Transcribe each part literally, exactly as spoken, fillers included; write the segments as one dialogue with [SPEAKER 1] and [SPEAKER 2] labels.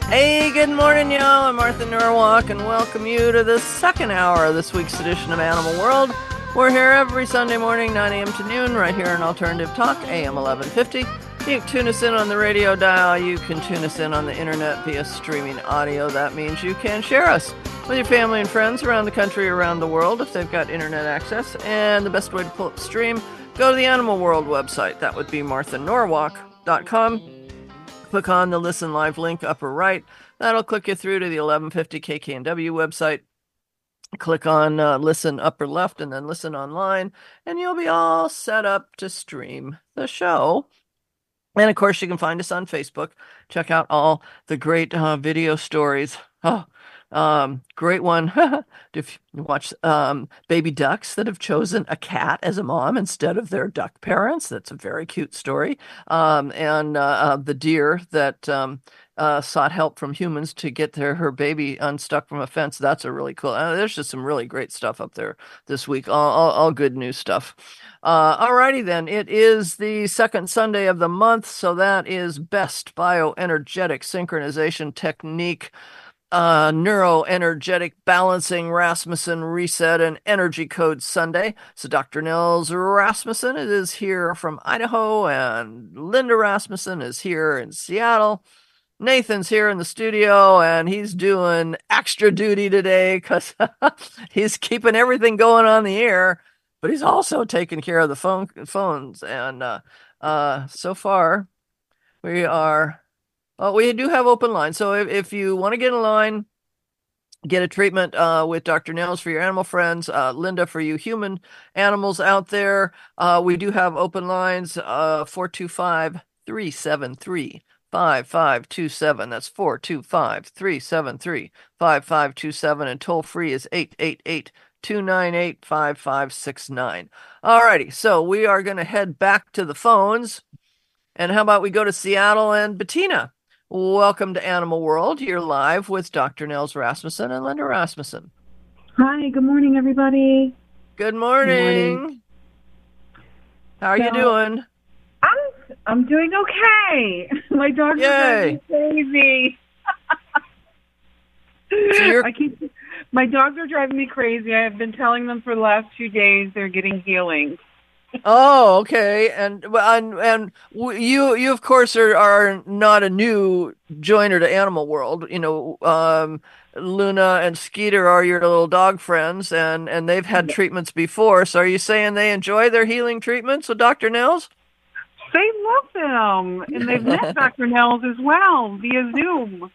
[SPEAKER 1] Hey, good morning, y'all. I'm Martha Norwalk, and welcome you to the second hour of this week's edition of Animal World. We're here every Sunday morning, nine a.m. to noon, right here on Alternative Talk, A M eleven fifty. You can tune us in on the radio dial. You can tune us in on the internet via streaming audio. That means you can share us with your family and friends around the country, around the world, if they've got internet access. And the best way to pull up the stream, go to the Animal World website. That would be martha norwalk dot com. Click on the Listen Live link upper right. That'll click you through to the eleven fifty K K N W website. Click on uh, Listen upper left and then Listen online, and you'll be all set up to stream the show. And of course, you can find us on Facebook. Check out all the great uh, video stories. Oh, um, great one. If you watch um, baby ducks that have chosen a cat as a mom instead of their duck parents. That's a very cute story. Um, and uh, uh, the deer that um, uh, sought help from humans to get their her baby unstuck from a fence. That's a really cool. Uh, there's just some really great stuff up there this week. All, all, all good news stuff. Uh, alrighty then. It is the second Sunday of the month, so that is Best Bioenergetic Synchronization Technique, uh, Neuroenergetic Balancing Rasmussen Reset and Energy Code Sunday. So Doctor Nels Rasmussen is here from Idaho, and Linda Rasmussen is here in Seattle. Nathan's here in the studio, and he's doing extra duty today because he's keeping everything going on the air, but he's also taking care of the phone phones. And uh, uh, so far, we are. Well, we do have open lines. So if, if you want to get in line, get a treatment uh, with Doctor Nels for your animal friends, uh, Linda for you human animals out there, uh, we do have open lines, uh, four two five, three seven three, five five two seven. That's four two five, three seven three, five five two seven, and toll free is eight eight eight, two nine eight, five five six nine. All righty, so we are going to head back to the phones. And how about we go to Seattle and Bettina? Welcome to Animal World. You're live with Doctor Nels Rasmussen and Linda Rasmussen.
[SPEAKER 2] Hi, good morning, everybody.
[SPEAKER 1] Good morning. Good morning. How are so, you doing?
[SPEAKER 2] I'm I'm doing okay. My dogs are driving me crazy. So you're... I keep, my dogs are driving me crazy. I have been telling them for the last few days they're getting healing.
[SPEAKER 1] Oh, okay. And and and you you of course are are not a new joiner to Animal World. You know, um, Luna and Skeeter are your little dog friends, and and they've had treatments before. So are you saying they enjoy their healing treatments with Doctor Nels?
[SPEAKER 2] They love them, and they've met Doctor Nels as well via Zoom.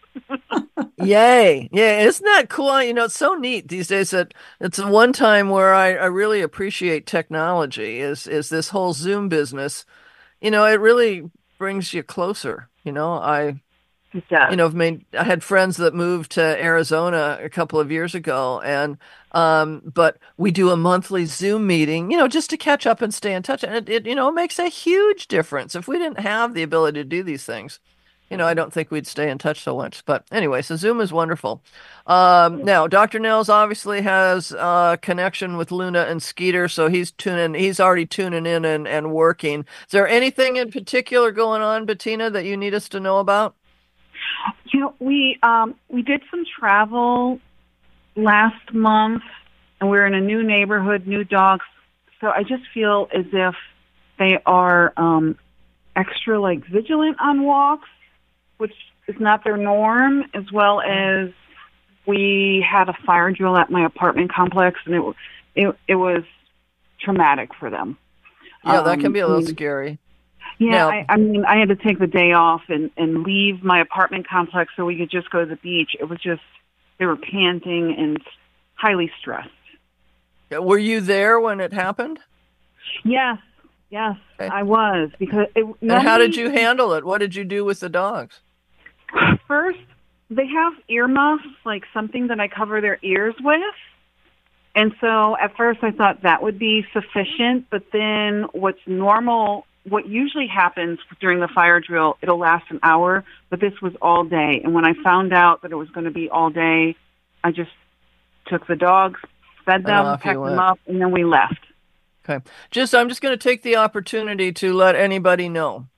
[SPEAKER 1] Yay. Yeah, isn't that cool? You know, it's so neat these days that it's one time where I, I really appreciate technology is is this whole Zoom business. You know, it really brings you closer. You know, I
[SPEAKER 2] yeah.
[SPEAKER 1] you know, I've made I had friends that moved to Arizona a couple of years ago, and um, but we do a monthly Zoom meeting, you know, just to catch up and stay in touch. And it, it you know, makes a huge difference. If we didn't have the ability to do these things, you know, I don't think we'd stay in touch so much. But anyway, so Zoom is wonderful. Um, now, Doctor Nels obviously has a connection with Luna and Skeeter, so he's tuning. He's already tuning in and, and working. Is there anything in particular going on, Bettina, that you need us to know about?
[SPEAKER 2] You know, we um, we did some travel last month, and we're in a new neighborhood, new dogs. So I just feel as if they are um, extra, like, vigilant on walks, which is not their norm, as well as we had a fire drill at my apartment complex, and it it, it was traumatic for them.
[SPEAKER 1] Yeah, that can be a little um, scary.
[SPEAKER 2] Yeah, now, I, I mean, I had to take the day off and, and leave my apartment complex so we could just go to the beach. It was just, they were panting and highly stressed.
[SPEAKER 1] Were you there when it happened?
[SPEAKER 2] Yes, yes, okay. I was. Because it,
[SPEAKER 1] and how did you handle it? What did you do with the dogs?
[SPEAKER 2] First, they have earmuffs, like something that I cover their ears with. And so at first I thought that would be sufficient, but then what's normal, what usually happens during the fire drill, it'll last an hour, but this was all day. And when I found out that it was going to be all day, I just took the dogs, fed them, packed them up, and then we left.
[SPEAKER 1] Okay. Just, I'm just going to take the opportunity to let anybody know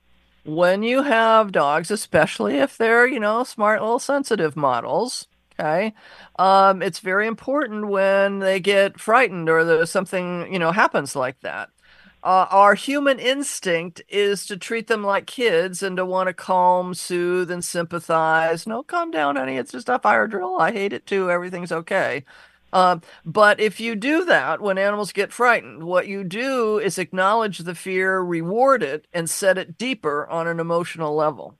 [SPEAKER 1] when you have dogs, especially if they're, you know, smart little sensitive models, okay, um, it's very important when they get frightened or there's something, you know, happens like that. Uh, our human instinct is to treat them like kids and to want to calm, soothe, and sympathize. No, calm down, honey. It's just a fire drill. I hate it too. Everything's okay. Um, but if you do that when animals get frightened, what you do is acknowledge the fear, reward it, and set it deeper on an emotional level.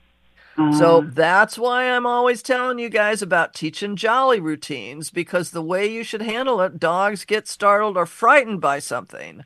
[SPEAKER 1] So
[SPEAKER 2] Uh,
[SPEAKER 1] that's why I'm always telling you guys about teaching jolly routines because the way you should handle it, dogs get startled or frightened by something.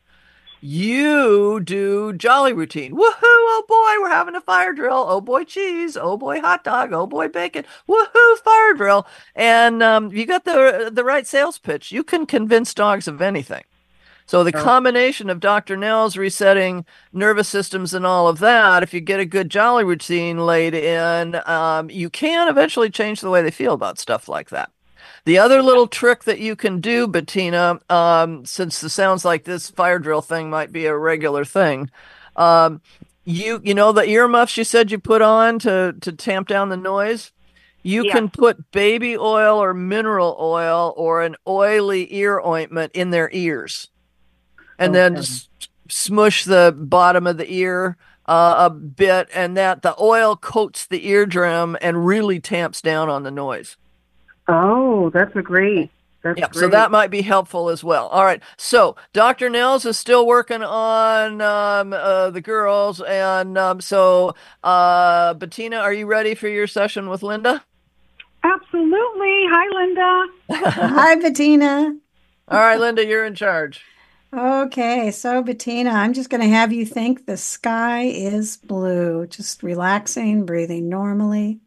[SPEAKER 1] You do jolly routine. Woohoo! Oh boy, we're having a fire drill. Oh boy, cheese. Oh boy, hot dog. Oh boy, bacon. Woohoo! Fire drill. And um, you got the the right sales pitch. You can convince dogs of anything. So the
[SPEAKER 2] oh,
[SPEAKER 1] combination of doctor Nell's resetting nervous systems and all of that, if you get a good jolly routine laid in, um, you can eventually change the way they feel about stuff like that. The other little trick that you can do, Bettina, um, since it sounds like this fire drill thing might be a regular thing, um, you you know the earmuffs you said you put on to to tamp down the noise. You
[SPEAKER 2] yes.
[SPEAKER 1] can put baby oil or mineral oil or an oily ear ointment in their ears and then
[SPEAKER 2] Okay.
[SPEAKER 1] just smush the bottom of the ear uh, a bit, and that the oil coats the eardrum and really tamps down on the noise.
[SPEAKER 2] Oh, that's a
[SPEAKER 1] Okay.
[SPEAKER 2] great. That's
[SPEAKER 1] Yeah, so
[SPEAKER 2] great.
[SPEAKER 1] that might be helpful as well. All right, so doctor Nels is still working on um, uh, the girls, and um, so uh, Bettina, are you ready for your session with Linda?
[SPEAKER 2] Absolutely. Hi, Linda.
[SPEAKER 1] All
[SPEAKER 3] Hi, Bettina.
[SPEAKER 1] right, Linda, you're in charge.
[SPEAKER 3] Okay, so Bettina, I'm just going to have you think the sky is blue, just relaxing, breathing normally.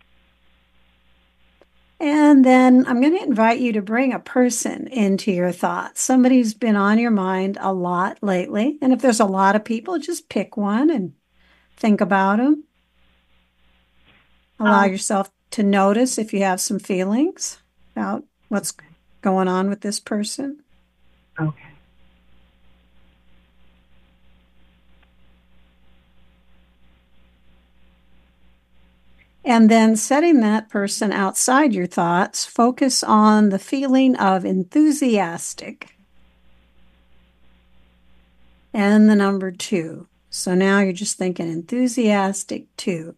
[SPEAKER 3] And then I'm going to invite you to bring a person into your thoughts, somebody who's been on your mind a lot lately. And if there's a lot of people, just pick one and think about them. Allow
[SPEAKER 2] Um,
[SPEAKER 3] yourself to notice if you have some feelings about what's going on with this person.
[SPEAKER 2] okay.
[SPEAKER 3] And then setting that person outside your thoughts, focus on the feeling of enthusiastic and the number two. So now you're just thinking enthusiastic two.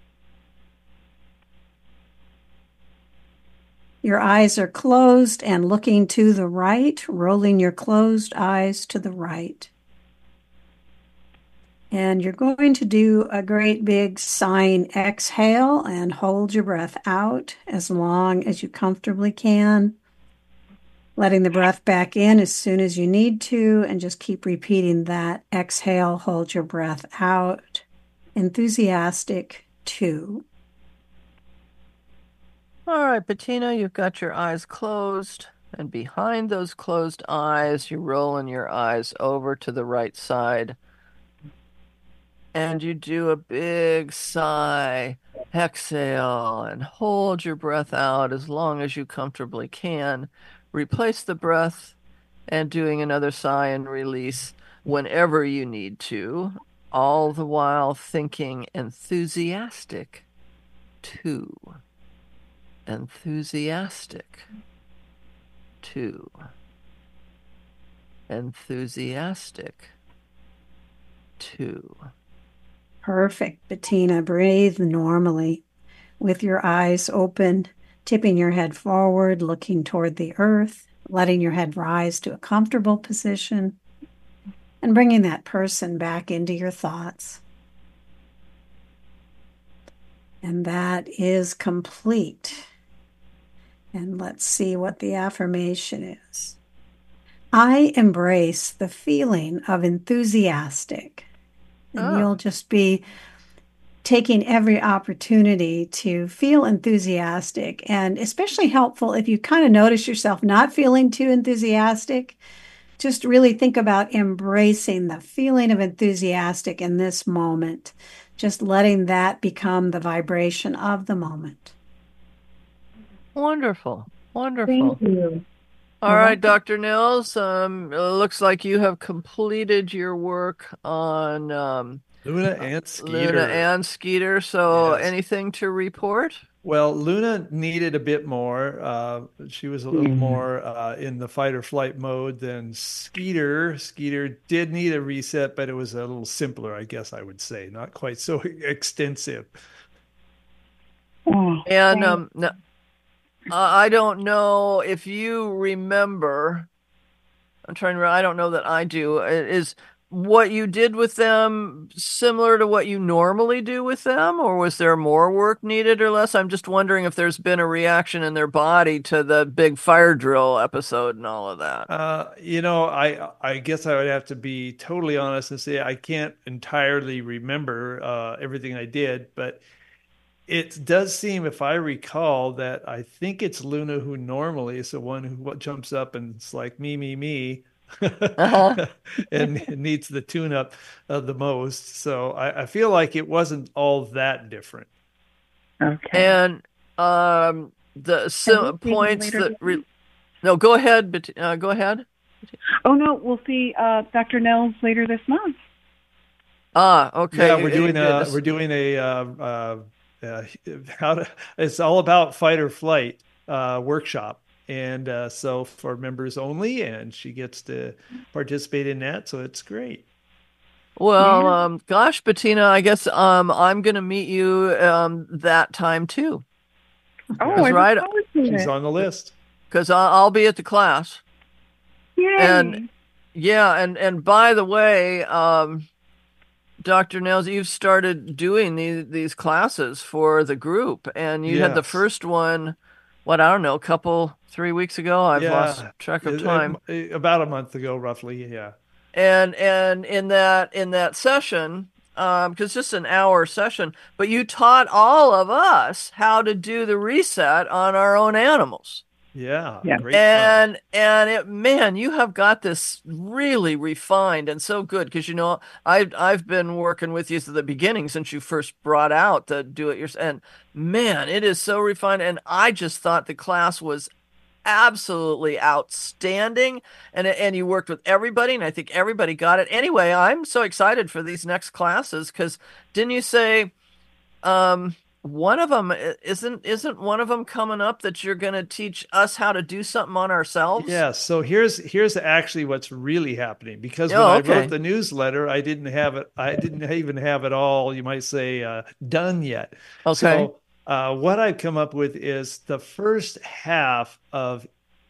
[SPEAKER 3] Your eyes are closed and looking to the right, rolling your closed eyes to the right. And you're going to do a great big sighing exhale and hold your breath out as long as you comfortably can. Letting the breath back in as soon as you need to, and just keep repeating that. Exhale, hold your breath out. Enthusiastic two.
[SPEAKER 1] All right, Bettina, you've got your eyes closed, and behind those closed eyes, you're rolling your eyes over to the right side, and you do a big sigh, exhale, and hold your breath out as long as you comfortably can. Replace the breath and doing another sigh and release whenever you need to, all the while thinking enthusiastic two. Enthusiastic two. Enthusiastic two.
[SPEAKER 3] Perfect, Bettina. Breathe normally with your eyes open, tipping your head forward, looking toward the earth, letting your head rise to a comfortable position, and bringing that person back into your thoughts. And that is complete. And let's see what the affirmation is. I embrace the feeling of enthusiastic. And
[SPEAKER 1] Oh,
[SPEAKER 3] you'll just be taking every opportunity to feel enthusiastic, and especially helpful if you kind of notice yourself not feeling too enthusiastic. Just really think about embracing the feeling of enthusiastic in this moment, just letting that become the vibration of the moment.
[SPEAKER 1] wonderful.
[SPEAKER 2] Thank
[SPEAKER 1] Wonderful.
[SPEAKER 2] you.
[SPEAKER 1] All
[SPEAKER 3] You're
[SPEAKER 1] right,
[SPEAKER 3] welcome.
[SPEAKER 1] doctor Nils. Um, it looks like you have completed your work on um,
[SPEAKER 4] Luna and
[SPEAKER 1] Luna
[SPEAKER 4] Skeeter.
[SPEAKER 1] and Skeeter. So
[SPEAKER 4] Yes.
[SPEAKER 1] anything to report?
[SPEAKER 4] Well, Luna needed a bit more. Uh, she was a little
[SPEAKER 2] Mm.
[SPEAKER 4] more uh, in the fight or flight mode than Skeeter. Skeeter did need a reset, but it was a little simpler, I guess I would say, not quite so extensive.
[SPEAKER 2] Oh,
[SPEAKER 1] And
[SPEAKER 2] thank.
[SPEAKER 1] um, no, I don't know if you remember. I'm trying to. I don't know that I do. Is what you did with them similar to what you normally do with them, or was there more work needed or less? I'm just wondering if there's been a reaction in their body to the big fire drill episode and all of that.
[SPEAKER 4] Uh, you know, I I guess I would have to be totally honest and say I can't entirely remember uh, everything I did, but it does seem, if I recall, that I think it's Luna who normally is the one who jumps up and it's like me, me, me,
[SPEAKER 1] Uh-huh.
[SPEAKER 4] and needs the tune up uh, the most. So I, I feel like it wasn't all that different.
[SPEAKER 2] Okay.
[SPEAKER 1] And um, the
[SPEAKER 2] And we'll
[SPEAKER 1] sim
[SPEAKER 2] see him
[SPEAKER 1] points
[SPEAKER 2] later
[SPEAKER 1] that
[SPEAKER 2] this
[SPEAKER 1] re
[SPEAKER 2] month.
[SPEAKER 1] no, go ahead, but uh, go ahead.
[SPEAKER 2] Oh no, we'll see uh, Doctor Nels later this month.
[SPEAKER 1] Ah,
[SPEAKER 4] Yeah,
[SPEAKER 1] okay.
[SPEAKER 4] we're
[SPEAKER 1] You, you
[SPEAKER 4] doing
[SPEAKER 1] did
[SPEAKER 4] a we're
[SPEAKER 1] this.
[SPEAKER 4] doing a uh, uh, uh, how to, it's all about fight or flight uh, workshop, and uh, so for members only, and she gets to participate in that, so it's great.
[SPEAKER 1] Well,
[SPEAKER 2] Yeah.
[SPEAKER 1] um, gosh, Bettina, I guess um, I'm gonna meet you um, that time too.
[SPEAKER 2] Oh,
[SPEAKER 4] Yeah,
[SPEAKER 1] Because
[SPEAKER 2] I look
[SPEAKER 1] right,
[SPEAKER 2] forward to
[SPEAKER 4] she's
[SPEAKER 2] it.
[SPEAKER 4] on the list.
[SPEAKER 1] because I'll be at the class, and
[SPEAKER 2] Yay.
[SPEAKER 1] yeah, and and by the way, um, doctor Nels, you've started doing these these classes for the group, and you had the
[SPEAKER 4] Yes.
[SPEAKER 1] first one, what, I don't know, a couple three weeks ago. I've lost
[SPEAKER 4] Yeah.
[SPEAKER 1] track of
[SPEAKER 4] It-
[SPEAKER 1] time.
[SPEAKER 4] it- about a month ago, roughly. Yeah.
[SPEAKER 1] And and in that in that session, um, because just an hour session, but you taught all of us how to do the reset on our own animals.
[SPEAKER 4] Yeah.
[SPEAKER 2] Yeah.
[SPEAKER 4] Great fun.
[SPEAKER 1] And and it, man, you have got this really refined and so good because you know I've I've been working with you at the beginning since you first brought out the do it yourself, and man, it is so refined. And I just thought the class was absolutely outstanding, and and you worked with everybody, and I think everybody got it. Anyway, I'm so excited for these next classes because didn't you say um one of them isn't isn't one of them coming up that you're going to teach us how to do something on ourselves?
[SPEAKER 4] Yeah, so here's here's actually what's really happening because when
[SPEAKER 1] Oh,
[SPEAKER 4] I wrote
[SPEAKER 1] okay.
[SPEAKER 4] the newsletter, I didn't have it I didn't even have it all, you might say, uh, done yet.
[SPEAKER 1] Okay.
[SPEAKER 4] So uh, what I've come up with is the first half of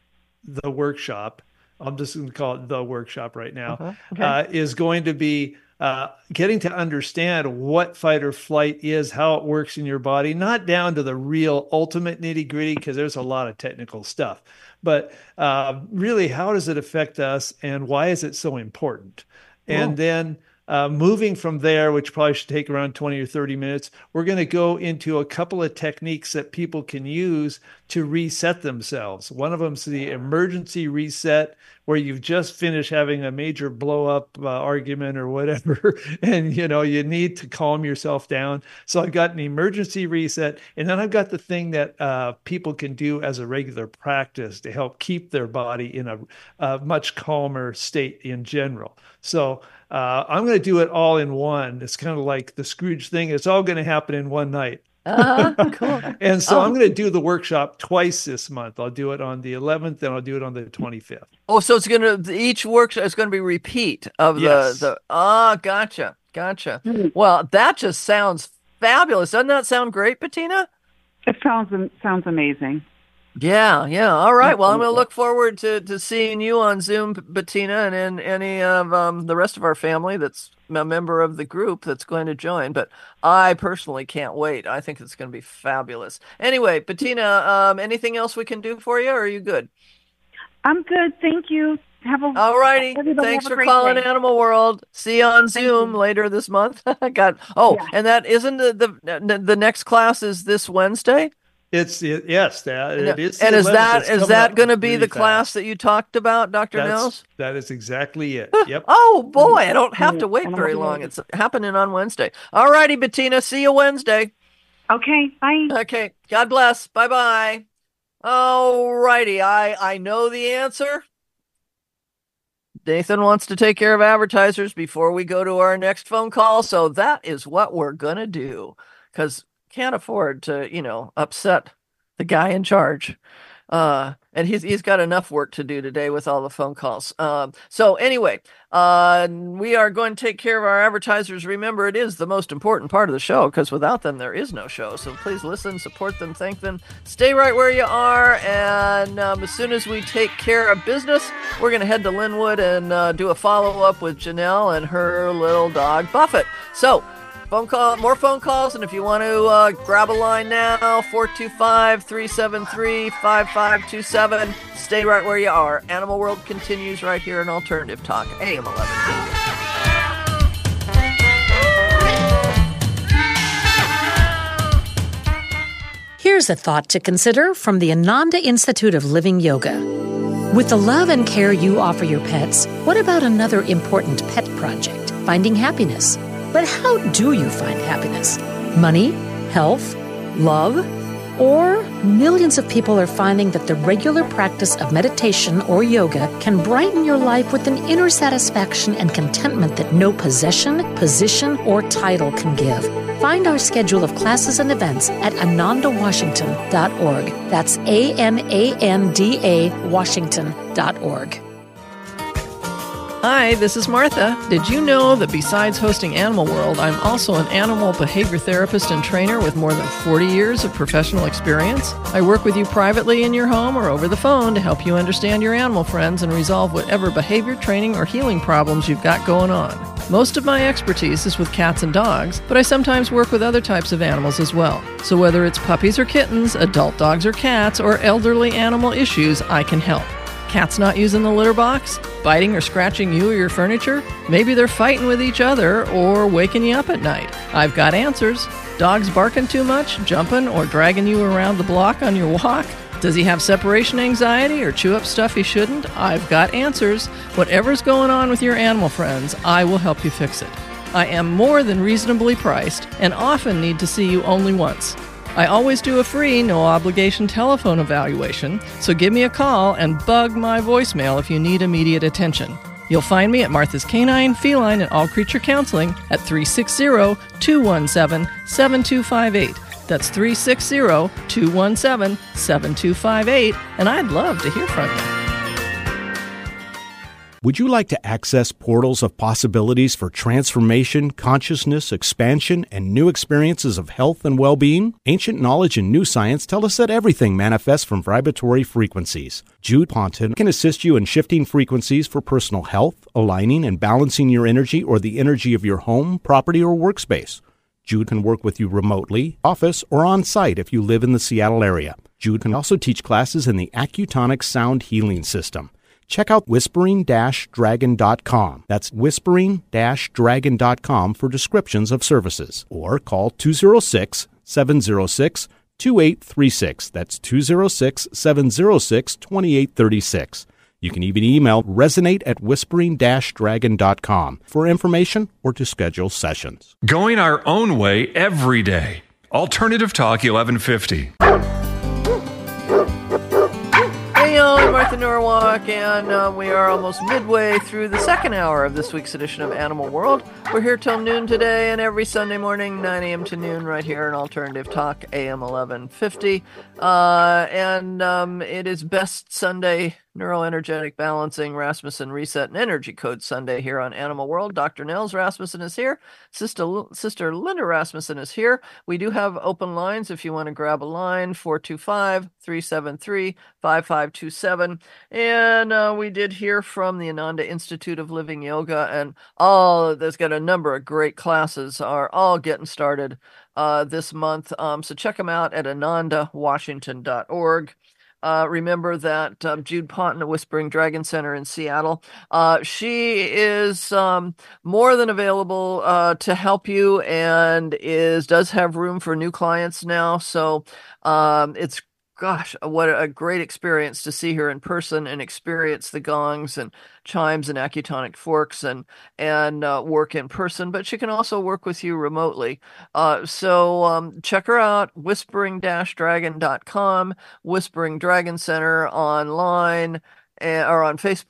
[SPEAKER 4] the workshop. I'm just going to call it the workshop right now.
[SPEAKER 1] Uh-huh. Okay.
[SPEAKER 4] Uh, is going to be uh, getting to understand what fight or flight is, how it works in your body, not down to the real ultimate nitty gritty, because there's a lot of technical stuff, but uh, really, how does it affect us and why is it so important? And
[SPEAKER 1] Cool.
[SPEAKER 4] then uh, moving from there, which probably should take around twenty or thirty minutes, we're going to go into a couple of techniques that people can use to reset themselves. One of them is the emergency reset, where you've just finished having a major blow up uh, argument or whatever, and you know you need to calm yourself down. So I've got an emergency reset, and then I've got the thing that uh, people can do as a regular practice to help keep their body in a, a much calmer state in general. So uh, I'm going to do it all in one. It's kind of like the Scrooge thing. It's all going to happen in one night.
[SPEAKER 1] Uh-huh. Cool.
[SPEAKER 4] And so I'm
[SPEAKER 1] Oh,
[SPEAKER 4] going to do the workshop twice this month. I'll do it on the eleventh and I'll do it on the twenty-fifth.
[SPEAKER 1] oh, so it's gonna each workshop is gonna be repeat of the
[SPEAKER 4] Yes.
[SPEAKER 1] the ah, gotcha, gotcha.
[SPEAKER 2] Mm.
[SPEAKER 1] Well, that just sounds fabulous. Doesn't that sound great, Bettina?
[SPEAKER 2] It sounds sounds amazing.
[SPEAKER 1] Yeah, yeah. All right. Well, I'm going to
[SPEAKER 2] Absolutely.
[SPEAKER 1] look forward to to seeing you on Zoom, Bettina, and in any of um, the rest of our family that's a member of the group that's going to join. But I personally can't wait. I think it's going to be fabulous. Anyway, Bettina, um, anything else we can do for you, or are you good?
[SPEAKER 2] I'm good. Thank you. Have a
[SPEAKER 1] All righty.
[SPEAKER 2] Everybody have
[SPEAKER 1] Thanks
[SPEAKER 2] a
[SPEAKER 1] for
[SPEAKER 2] great
[SPEAKER 1] calling
[SPEAKER 2] day.
[SPEAKER 1] Animal World. See you on
[SPEAKER 2] Thank
[SPEAKER 1] Zoom
[SPEAKER 2] you.
[SPEAKER 1] later this month. God. Oh,
[SPEAKER 2] Yeah.
[SPEAKER 1] and that isn't the the the next class is this Wednesday?
[SPEAKER 4] It's it, yes, that
[SPEAKER 1] And,
[SPEAKER 4] it is the
[SPEAKER 1] and is
[SPEAKER 4] eleventh.
[SPEAKER 1] that
[SPEAKER 4] It's
[SPEAKER 1] is
[SPEAKER 4] coming
[SPEAKER 1] that
[SPEAKER 4] up
[SPEAKER 1] going to be
[SPEAKER 4] really
[SPEAKER 1] the class that
[SPEAKER 4] fast.
[SPEAKER 1] you talked about, doctor
[SPEAKER 4] That's
[SPEAKER 1] Nels?
[SPEAKER 4] that is exactly it. Yep.
[SPEAKER 1] Oh boy, I don't have
[SPEAKER 2] Yeah.
[SPEAKER 1] to wait
[SPEAKER 2] And I'll
[SPEAKER 1] very
[SPEAKER 2] be
[SPEAKER 1] long.
[SPEAKER 2] ready.
[SPEAKER 1] It's happening on Wednesday. All righty, Bettina. See you Wednesday.
[SPEAKER 2] Okay. Bye.
[SPEAKER 1] Okay. God bless. Bye bye. All righty. I I know the answer. Nathan wants to take care of advertisers before we go to our next phone call. So that is what we're going to do, because can't afford to, you know, upset the guy in charge. Uh, and he's he's got enough work to do today with all the phone calls. Um, so anyway, uh, we are going to take care of our advertisers. Remember, it is the most important part of the show, because without them, there is no show. So please listen, support them, thank them. Stay right where you are. And um, as soon as we take care of business, we're going to head to Linwood and uh, do a follow-up with Janelle and her little dog, Buffett. So phone call, more phone calls, and if you want to uh, grab a line now, four two five, three seven three, five five two seven. Stay right where you are. Animal World continues right here in Alternative Talk, A M eleven fifty.
[SPEAKER 5] Here's a thought to consider from the Ananda Institute of Living Yoga. With the love and care you offer your pets, what about another important pet project, finding happiness? But how do you find happiness? Money? Health? Love? Or millions of people are finding that the regular practice of meditation or yoga can brighten your life with an inner satisfaction and contentment that no possession, position, or title can give. Find our schedule of classes and events at ananda washington dot org. That's A N A N D A Washington dot org.
[SPEAKER 1] Hi, this is Martha. Did you know that besides hosting Animal World, I'm also an animal behavior therapist and trainer with more than forty years of professional experience? I work with you privately in your home or over the phone to help you understand your animal friends and resolve whatever behavior, training, or healing problems you've got going on. Most of my expertise is with cats and dogs, but I sometimes work with other types of animals as well. So whether it's puppies or kittens, adult dogs or cats, or elderly animal issues, I can help. Cats not using the litter box? Biting or scratching you or your furniture? Maybe they're fighting with each other or waking you up at night. I've got answers. Dogs barking too much, jumping, or dragging you around the block on your walk? Does he have separation anxiety or chew up stuff he shouldn't? I've got answers. Whatever's going on with your animal friends, I will help you fix it. I am more than reasonably priced and often need to see you only once. I always do a free, no-obligation telephone evaluation, so give me a call and bug my voicemail if you need immediate attention. You'll find me at Martha's Canine, Feline, and All Creature Counseling at three six zero, two one seven, seven two five eight. That's three six zero, two one seven, seven two five eight, and I'd love to hear from you.
[SPEAKER 6] Would you like to access portals of possibilities for transformation, consciousness, expansion, and new experiences of health and well-being? Ancient knowledge and new science tell us that everything manifests from vibratory frequencies. Jude Ponton can assist you in shifting frequencies for personal health, aligning and balancing your energy or the energy of your home, property, or workspace. Jude can work with you remotely, office, or on-site if you live in the Seattle area. Jude can also teach classes in the Accutonic Sound Healing System. Check out whispering dash dragon dot com. That's whispering dash dragon dot com for descriptions of services. Or call two oh six, seven oh six, two eight three six. That's two oh six, seven oh six, two eight three six. You can even email resonate at whispering dash dragon dot com for information or to schedule sessions.
[SPEAKER 7] Going our own way every day. Alternative Talk eleven fifty.
[SPEAKER 1] Hey, y'all, I'm Martha Norwalk, and uh, we are almost midway through the second hour of this week's edition of Animal World. We're here till noon today, and every Sunday morning, nine a.m. to noon, right here in Alternative Talk, A M eleven fifty. Uh, and um, it is Best Sunday Neuroenergetic Balancing, Rasmussen Reset, and Energy Code Sunday here on Animal World. Doctor Nels Rasmussen is here. Sister, Sister Linda Rasmussen is here. We do have open lines if you want to grab a line, four two five, three seven three, five five two seven. And uh, we did hear from the Ananda Institute of Living Yoga, and all there's got a number of great classes are all getting started uh, this month. Um, so check them out at ananda washington dot org. Uh, remember that um, Jude Ponton at Whispering Dragon Center in Seattle, uh, she is um, more than available uh, to help you, and is does have room for new clients now. So um, it's Gosh, what a great experience to see her in person and experience the gongs and chimes and acutonic forks and and uh, work in person. But she can also work with you remotely. Uh, so um, check her out, whispering dash dragon dot com, Whispering Dragon Center online, uh, or on Facebook.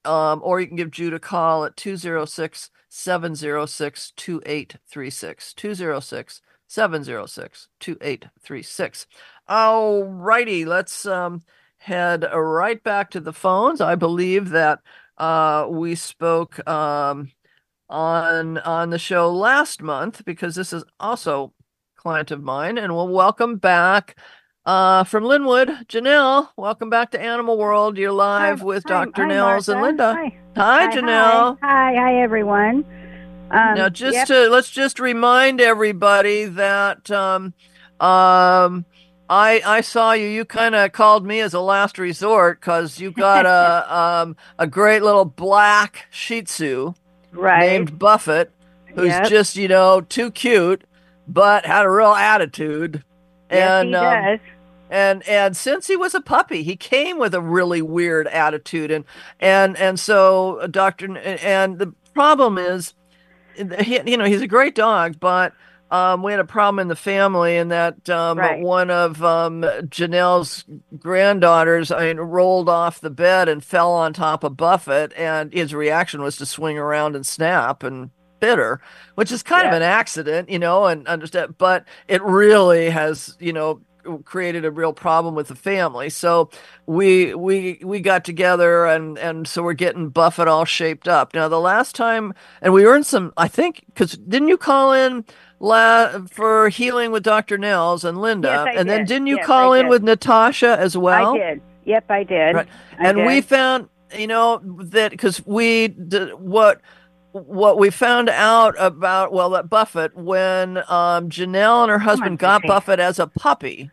[SPEAKER 1] um, or you can give Jude a call at two oh six, seven oh six, two eight three six, two oh six, seven oh six, two eight three six. All righty, let's um, head right back to the phones. I believe that uh, we spoke um, on on the show last month, because this is also a client of mine, and we'll welcome back uh, from Linwood, Janelle. Welcome back to Animal World. You're live
[SPEAKER 8] Hi,
[SPEAKER 1] with
[SPEAKER 8] hi,
[SPEAKER 1] Doctor
[SPEAKER 8] hi,
[SPEAKER 1] Nels and
[SPEAKER 8] Martha.
[SPEAKER 1] Linda.
[SPEAKER 8] Hi,
[SPEAKER 1] Hi,
[SPEAKER 8] hi,
[SPEAKER 1] Janelle.
[SPEAKER 8] Hi, hi, everyone. Um,
[SPEAKER 1] Now, just
[SPEAKER 8] yep.
[SPEAKER 1] to let's just remind everybody that um, um, I I saw you. You kind of called me as a last resort because you got a um, a great little black Shih Tzu
[SPEAKER 8] right.
[SPEAKER 1] named Buffett, who's
[SPEAKER 8] Yep.
[SPEAKER 1] just you know too cute, but had a real attitude.
[SPEAKER 8] Yes,
[SPEAKER 1] and
[SPEAKER 8] he
[SPEAKER 1] um,
[SPEAKER 8] does.
[SPEAKER 1] and and since he was a puppy, he came with a really weird attitude, and and and so uh, Doctor and the problem is, he, you know, he's a great dog, but um, we had a problem in the family, and that um,
[SPEAKER 8] Right.
[SPEAKER 1] one of um, Janelle's granddaughters, I mean, rolled off the bed and fell on top of Buffett, and his reaction was to swing around and snap and bit her, which is kind of
[SPEAKER 8] Yeah.
[SPEAKER 1] an accident, you know, and understand, but it really has, you know, created a real problem with the family. So we we we got together, and and so we're getting Buffett all shaped up. Now the last time, and we earned some, I think, because didn't you call in la for healing with Doctor Nels and Linda,
[SPEAKER 8] Yes, I
[SPEAKER 1] and then
[SPEAKER 8] did.
[SPEAKER 1] didn't you
[SPEAKER 8] Yes,
[SPEAKER 1] call
[SPEAKER 8] I
[SPEAKER 1] in
[SPEAKER 8] did.
[SPEAKER 1] with Natasha as well?
[SPEAKER 8] I did. Yep, I did.
[SPEAKER 1] Right.
[SPEAKER 8] I
[SPEAKER 1] And
[SPEAKER 8] did.
[SPEAKER 1] we found, you know, that because we did what what we found out about, well, that Buffett, when um, Janelle and her husband got
[SPEAKER 8] Buffy.
[SPEAKER 1] Buffett as a puppy,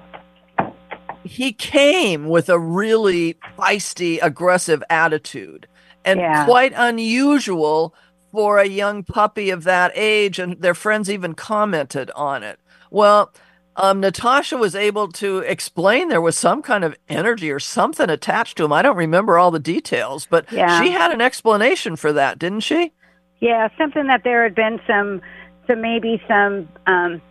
[SPEAKER 1] he came with a really feisty, aggressive attitude, and
[SPEAKER 8] Yeah.
[SPEAKER 1] quite unusual for a young puppy of that age. And their friends even commented on it. Well, um, Natasha was able to explain there was some kind of energy or something attached to him. I don't remember all the details, but
[SPEAKER 8] Yeah.
[SPEAKER 1] she had an explanation for that, didn't she?
[SPEAKER 8] Yeah, something that there had been some, some maybe some um,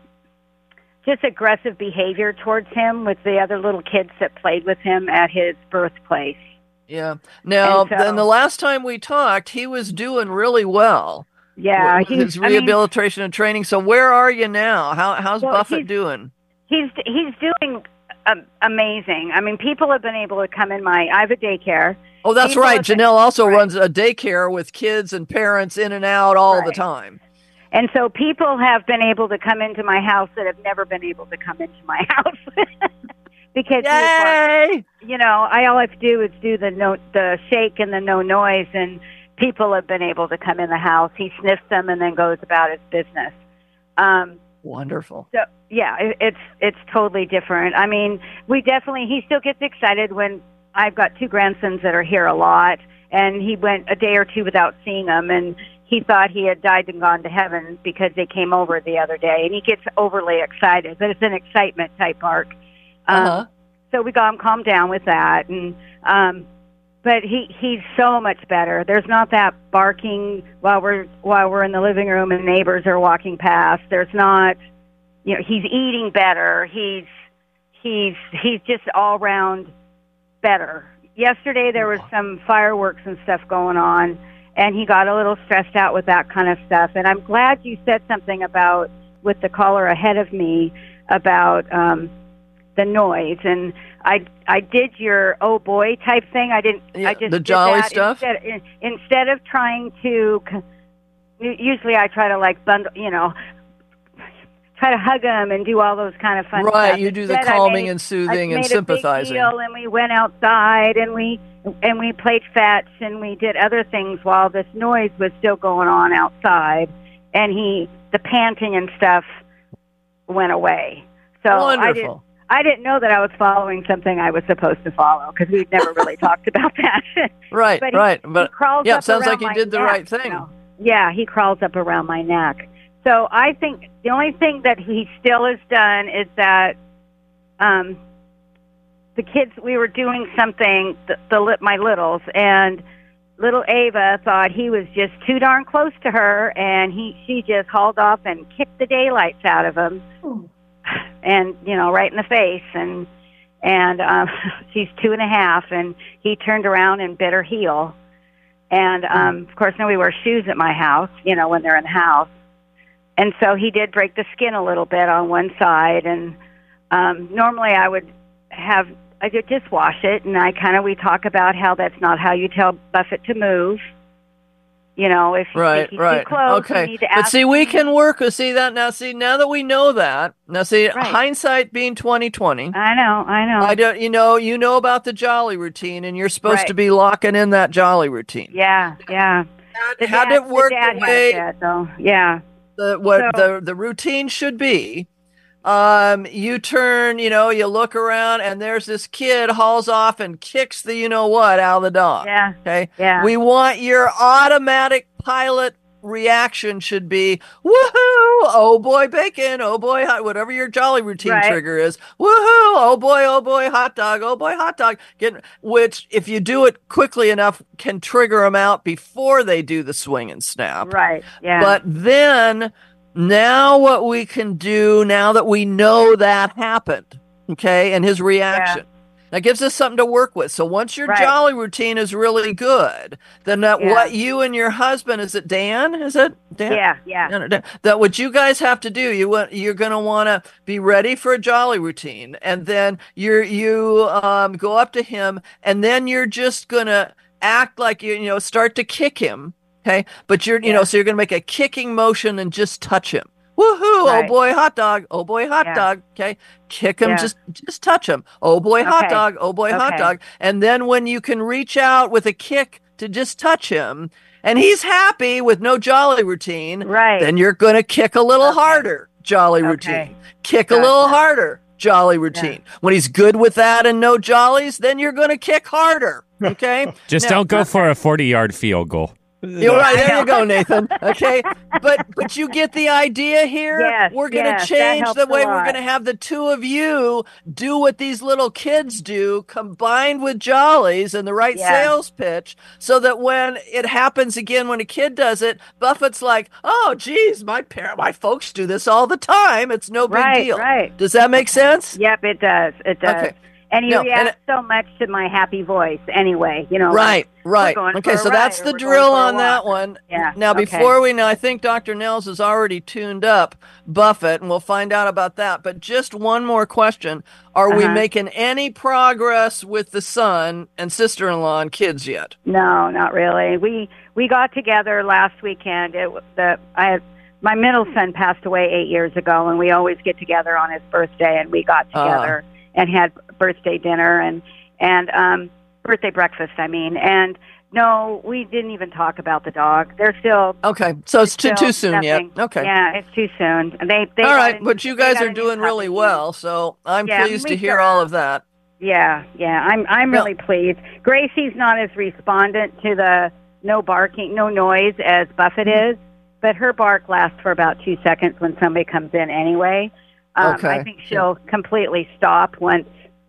[SPEAKER 8] just aggressive behavior towards him with the other little kids that played with him at his birthplace.
[SPEAKER 1] Yeah. Now,
[SPEAKER 8] And so-
[SPEAKER 1] then the last time we talked, he was doing really well.
[SPEAKER 8] Yeah,
[SPEAKER 1] with
[SPEAKER 8] he's
[SPEAKER 1] his
[SPEAKER 8] I mean,
[SPEAKER 1] rehabilitation and training. So where are you now? How how's
[SPEAKER 8] Well,
[SPEAKER 1] Buffett
[SPEAKER 8] he's-
[SPEAKER 1] doing?
[SPEAKER 8] He's he's doing um, amazing. I mean, people have been able to come in my. I have a daycare.
[SPEAKER 1] Oh, that's
[SPEAKER 8] people
[SPEAKER 1] right.
[SPEAKER 8] have been-
[SPEAKER 1] Janelle also
[SPEAKER 8] right.
[SPEAKER 1] runs a daycare with kids and parents in and out all the
[SPEAKER 8] Right.
[SPEAKER 1] time.
[SPEAKER 8] And so people have been able to come into my house that have never been able to come into my house because he was barking.
[SPEAKER 1] Yay!
[SPEAKER 8] You know, I all I have to do is do the no, the shake and the no noise, and people have been able to come in the house. He sniffs them and then goes about his business. Um,
[SPEAKER 1] Wonderful.
[SPEAKER 8] so yeah, it, it's it's totally different. I mean, we definitely he still gets excited when I've got two grandsons that are here a lot, and he went a day or two without seeing them, and he thought he had died and gone to heaven because they came over the other day, and he gets overly excited. But it's an excitement type bark. Um,
[SPEAKER 1] Uh-huh.
[SPEAKER 8] So we got him calmed down with that, and um, but he he's so much better. There's not that barking while we're while we're in the living room and neighbors are walking past. There's not, you know, he's eating better. He's he's he's just all round better. Yesterday there was some fireworks and stuff going on, and he got a little stressed out with that kind of stuff. And I'm glad you said something about with the caller ahead of me about um, the noise. And I I did your oh boy type thing. I didn't.
[SPEAKER 1] Yeah,
[SPEAKER 8] I just
[SPEAKER 1] the
[SPEAKER 8] did
[SPEAKER 1] jolly
[SPEAKER 8] that
[SPEAKER 1] stuff?
[SPEAKER 8] instead, in, instead of trying to. Usually I try to like bundle, you know, try to hug him and do all those kind of fun stuff.
[SPEAKER 1] Right, you do the
[SPEAKER 8] Instead, I
[SPEAKER 1] calming
[SPEAKER 8] made-
[SPEAKER 1] and
[SPEAKER 8] I
[SPEAKER 1] soothing and
[SPEAKER 8] made
[SPEAKER 1] sympathizing.
[SPEAKER 8] A big deal, and we went outside and we and we played fetch and we did other things while this noise was still going on outside. And he, the panting and stuff, went away. So I didn't.
[SPEAKER 1] Wonderful.
[SPEAKER 8] I didn't know that I was following something I was supposed to follow because we'd never really talked about that.
[SPEAKER 1] Right,
[SPEAKER 8] But he-
[SPEAKER 1] right.
[SPEAKER 8] he
[SPEAKER 1] But
[SPEAKER 8] crawls
[SPEAKER 1] yeah,
[SPEAKER 8] up
[SPEAKER 1] sounds
[SPEAKER 8] around
[SPEAKER 1] like you
[SPEAKER 8] my
[SPEAKER 1] did the
[SPEAKER 8] neck,
[SPEAKER 1] right
[SPEAKER 8] you
[SPEAKER 1] thing.
[SPEAKER 8] know. Yeah, he crawls up around my neck. So I think the only thing that he still has done is that um, the kids, we were doing something, the, the my littles, and little Ava thought he was just too darn close to her, and he she just hauled off and kicked the daylights out of him, and you know, right in the face, and and um, she's two and a half, and he turned around and bit her heel. And, um, of course, nobody wears shoes at my house, you know, when they're in the house. And so he did break the skin a little bit on one side. And um, normally I would have, I could just wash it. And I kind of, we talk about how that's not how you tell Buffett to move. You know, if you
[SPEAKER 1] right,
[SPEAKER 8] think he's
[SPEAKER 1] right.
[SPEAKER 8] too close,
[SPEAKER 1] okay.
[SPEAKER 8] you need to
[SPEAKER 1] But
[SPEAKER 8] ask
[SPEAKER 1] see, we
[SPEAKER 8] him.
[SPEAKER 1] can work with, see that now, see, now that we know that, now see,
[SPEAKER 8] Right.
[SPEAKER 1] hindsight being twenty twenty.
[SPEAKER 8] I know, I know.
[SPEAKER 1] I don't, you know, you know about the Jolly routine, and you're supposed
[SPEAKER 8] Right.
[SPEAKER 1] to be locking in that Jolly routine.
[SPEAKER 8] Yeah, yeah. The
[SPEAKER 1] How
[SPEAKER 8] dad,
[SPEAKER 1] did it work
[SPEAKER 8] the dad
[SPEAKER 1] the
[SPEAKER 8] had
[SPEAKER 1] way
[SPEAKER 8] that, though. Yeah.
[SPEAKER 1] the what
[SPEAKER 8] So-
[SPEAKER 1] the the routine should be? Um, you turn, you know, you look around, and there's this kid hauls off and kicks the you know what out of the dog.
[SPEAKER 8] Yeah.
[SPEAKER 1] Okay.
[SPEAKER 8] Yeah.
[SPEAKER 1] We want your automatic pilot reaction should be woohoo, oh boy bacon, oh boy hot, whatever your Jolly routine
[SPEAKER 8] Right.
[SPEAKER 1] trigger is. Woohoo, oh boy, oh boy hot dog, oh boy hot dog. Get which if you do it quickly enough can trigger them out before they do the swing and snap.
[SPEAKER 8] Right. Yeah.
[SPEAKER 1] But then now what we can do now that we know that happened, okay, and his reaction. That gives us something to work with. So once your
[SPEAKER 8] Right.
[SPEAKER 1] Jolly routine is really good, then that
[SPEAKER 8] Yeah.
[SPEAKER 1] what you and your husband, is it Dan? Is it Dan?
[SPEAKER 8] yeah, yeah.
[SPEAKER 1] No, no, Dan. That what you guys have to do. You want you're going to want to be ready for a Jolly routine, and then you're you um, go up to him, and then you're just going to act like you you know start to kick him. Okay, but you're you
[SPEAKER 8] Yeah.
[SPEAKER 1] know so you're going to make a kicking motion and just touch him. Woohoo!
[SPEAKER 8] Right.
[SPEAKER 1] Oh boy, hot dog! Oh boy, hot
[SPEAKER 8] Yeah.
[SPEAKER 1] dog! Okay, kick him,
[SPEAKER 8] Yeah.
[SPEAKER 1] just just touch him. Oh boy, hot
[SPEAKER 8] Okay.
[SPEAKER 1] dog! Oh boy, hot
[SPEAKER 8] Okay.
[SPEAKER 1] dog! And then when you can reach out with a kick to just touch him, and he's happy with no Jolly routine,
[SPEAKER 8] Right.
[SPEAKER 1] then you're going to kick a little
[SPEAKER 8] Okay.
[SPEAKER 1] harder, Jolly
[SPEAKER 8] Okay.
[SPEAKER 1] routine. Kick
[SPEAKER 8] Gotcha.
[SPEAKER 1] a little harder, Jolly routine. When he's good with that and no Jollies, then you're going to kick harder. Okay,
[SPEAKER 9] Just
[SPEAKER 1] Now-
[SPEAKER 9] don't go for a forty-yard field goal.
[SPEAKER 1] You're right. There you go, Nathan. Okay, but but you get the idea here.
[SPEAKER 8] Yes,
[SPEAKER 1] we're going to
[SPEAKER 8] yes, that
[SPEAKER 1] change
[SPEAKER 8] helps
[SPEAKER 1] the
[SPEAKER 8] a
[SPEAKER 1] way we're
[SPEAKER 8] lot.
[SPEAKER 1] going to have the two of you do what these little kids do, combined with Jollies and the right
[SPEAKER 8] Yeah.
[SPEAKER 1] sales pitch, so that when it happens again, when a kid does it, Buffett's like, "Oh, geez, my parent, my folks do this all the time. It's no big
[SPEAKER 8] Right,
[SPEAKER 1] deal."
[SPEAKER 8] right.
[SPEAKER 1] Does that make sense?
[SPEAKER 8] Yep, it does. It does.
[SPEAKER 1] Okay.
[SPEAKER 8] And he
[SPEAKER 1] No, and
[SPEAKER 8] reacts
[SPEAKER 1] it-
[SPEAKER 8] so much to my happy voice anyway, you know.
[SPEAKER 1] Right,
[SPEAKER 8] like,
[SPEAKER 1] right.
[SPEAKER 8] we're going
[SPEAKER 1] Okay,
[SPEAKER 8] for a
[SPEAKER 1] so
[SPEAKER 8] ride
[SPEAKER 1] that's
[SPEAKER 8] or
[SPEAKER 1] the
[SPEAKER 8] we're
[SPEAKER 1] drill
[SPEAKER 8] going for a
[SPEAKER 1] on that
[SPEAKER 8] walk.
[SPEAKER 1] one.
[SPEAKER 8] Yeah,
[SPEAKER 1] Now,
[SPEAKER 8] okay.
[SPEAKER 1] before we know, I think Doctor Nels has already tuned up Buffett, and we'll find out about that. But just one more question. Are we
[SPEAKER 8] Uh-huh.
[SPEAKER 1] making any progress with the son and sister-in-law and kids yet?
[SPEAKER 8] No, not really. We we got together last weekend. It was the I had my middle son passed away eight years ago, and we always get together on his birthday, and we got
[SPEAKER 1] Ah.
[SPEAKER 8] together and had birthday dinner and and um birthday breakfast. I mean, and no, we didn't even talk about the dog. They're still
[SPEAKER 1] Okay, so it's too
[SPEAKER 8] still
[SPEAKER 1] too soon
[SPEAKER 8] nothing.
[SPEAKER 1] yet. Okay.
[SPEAKER 8] Yeah, it's too soon. They they
[SPEAKER 1] All
[SPEAKER 8] got
[SPEAKER 1] right,
[SPEAKER 8] a-
[SPEAKER 1] but you
[SPEAKER 8] they
[SPEAKER 1] guys
[SPEAKER 8] got
[SPEAKER 1] are
[SPEAKER 8] a new
[SPEAKER 1] doing really
[SPEAKER 8] puppy.
[SPEAKER 1] well, so I'm
[SPEAKER 8] Yeah,
[SPEAKER 1] pleased to
[SPEAKER 8] we
[SPEAKER 1] hear
[SPEAKER 8] sure
[SPEAKER 1] all
[SPEAKER 8] are.
[SPEAKER 1] of that.
[SPEAKER 8] Yeah, yeah. I'm I'm
[SPEAKER 1] Well-
[SPEAKER 8] really pleased. Gracie's not as respondent to the no barking, no noise as Buffett
[SPEAKER 1] Mm-hmm.
[SPEAKER 8] is, but her bark lasts for about two seconds when somebody comes in anyway. Um,
[SPEAKER 1] Okay.
[SPEAKER 8] I think she'll completely stop once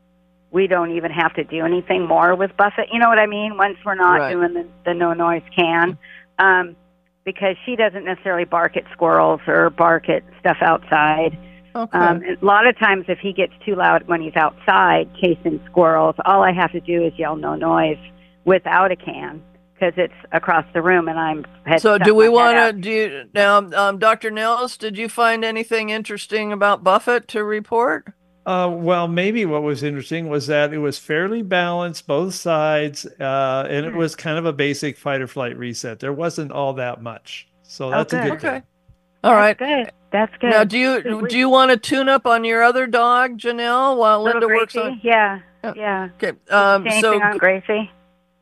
[SPEAKER 8] we don't even have to do anything more with Buffett. You know what I mean? Once we're not
[SPEAKER 1] Right.
[SPEAKER 8] doing the, the no noise can. Um, because she doesn't necessarily bark at squirrels or bark at stuff outside.
[SPEAKER 1] Okay.
[SPEAKER 8] Um, and a lot of times, if he gets too loud when he's outside chasing squirrels, all I have to do is yell "no noise" without a can because it's across the room, and I'm. had
[SPEAKER 1] So
[SPEAKER 8] stuck
[SPEAKER 1] do we
[SPEAKER 8] my
[SPEAKER 1] want
[SPEAKER 8] head
[SPEAKER 1] to
[SPEAKER 8] out.
[SPEAKER 1] do you, now, um, Doctor Nels? Did you find anything interesting about Buffett to report?
[SPEAKER 4] Uh, well, maybe what was interesting was that it was fairly balanced, both sides, uh, and it was kind of a basic fight or flight reset. There wasn't all that much, so that's a
[SPEAKER 8] good.
[SPEAKER 4] good
[SPEAKER 1] Okay.
[SPEAKER 4] thing.
[SPEAKER 1] All right.
[SPEAKER 8] That's good. That's good.
[SPEAKER 1] Now, do you do you want to tune up on your other dog, Janelle, while
[SPEAKER 8] Little
[SPEAKER 1] Linda works
[SPEAKER 8] Gracie?
[SPEAKER 1] on?
[SPEAKER 8] Yeah,
[SPEAKER 1] Yeah.
[SPEAKER 8] yeah.
[SPEAKER 1] Okay. Um,
[SPEAKER 8] Anything
[SPEAKER 1] so
[SPEAKER 8] on Gracie?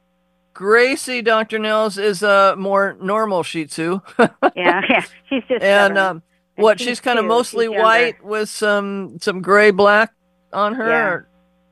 [SPEAKER 1] Gracie, Doctor Nels, is a more normal Shih Tzu,
[SPEAKER 8] Yeah, yeah. She's just
[SPEAKER 1] and
[SPEAKER 8] stubborn.
[SPEAKER 1] um, what
[SPEAKER 8] she's
[SPEAKER 1] she's kind of
[SPEAKER 8] two.
[SPEAKER 1] mostly
[SPEAKER 8] She's younger.
[SPEAKER 1] white with some some gray black on her.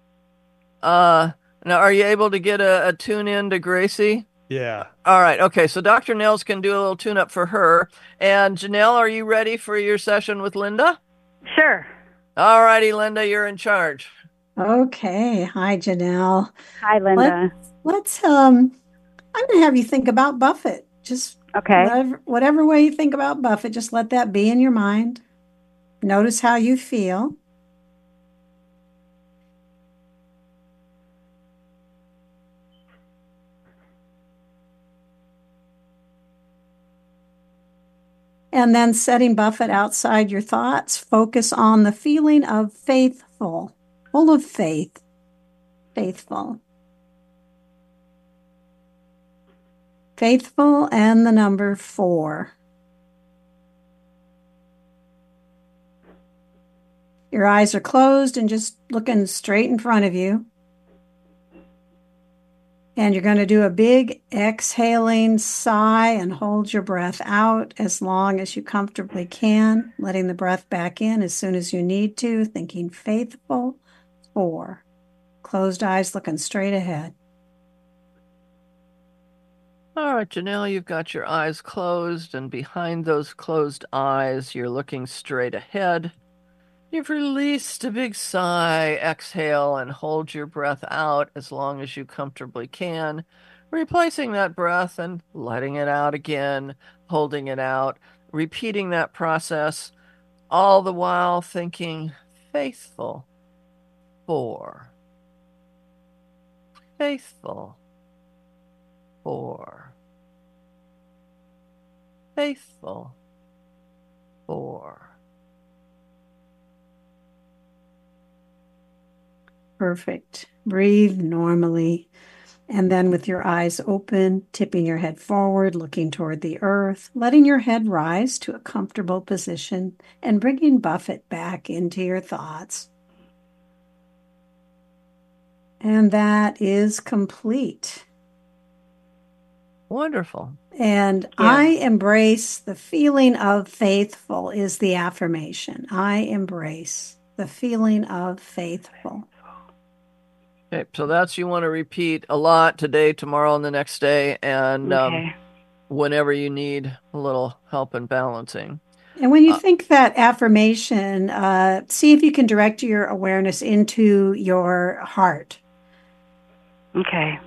[SPEAKER 1] Uh, now, are you able to get a, a tune in to Gracie?
[SPEAKER 4] Yeah.
[SPEAKER 1] All right. Okay. So Doctor Nels can do a little tune up for her. And Janelle, are you ready for your session with Linda?
[SPEAKER 8] Sure.
[SPEAKER 1] All righty, Linda, you're in charge.
[SPEAKER 3] Okay. Hi, Janelle.
[SPEAKER 8] Hi, Linda.
[SPEAKER 3] Let's um I'm gonna have you think about Buffett. Just
[SPEAKER 8] Okay.
[SPEAKER 3] whatever whatever way you think about Buffett, just let that be in your mind. Notice how you feel. And then setting Buffett outside your thoughts, focus on the feeling of faithful, full of faith, faithful. Faithful and the number four. Your eyes are closed and just looking straight in front of you. And you're going to do a big exhaling sigh and hold your breath out as long as you comfortably can, letting the breath back in as soon as you need to, thinking faithful, four. Closed eyes, looking straight ahead.
[SPEAKER 1] All right, Janelle, you've got your eyes closed, and behind those closed eyes, you're looking straight ahead. You've released a big sigh, exhale, and hold your breath out as long as you comfortably can, replacing that breath and letting it out again, holding it out, repeating that process, all the while thinking faithful, four. Faithful, four. Faithful, four.
[SPEAKER 3] Perfect. Breathe normally. And then with your eyes open, tipping your head forward, looking toward the earth, letting your head rise to a comfortable position and bringing Buffett back into your thoughts. And that is complete.
[SPEAKER 1] Wonderful.
[SPEAKER 3] And yeah. I embrace the feeling of faithful is the affirmation. I embrace the feeling of faithful.
[SPEAKER 1] Okay, so that's you want to repeat a lot today, tomorrow, and the next day, and okay. um, whenever you need a little help in balancing.
[SPEAKER 3] And when you
[SPEAKER 1] uh,
[SPEAKER 3] think that affirmation, uh, see if you can direct your awareness into your heart.
[SPEAKER 8] Okay.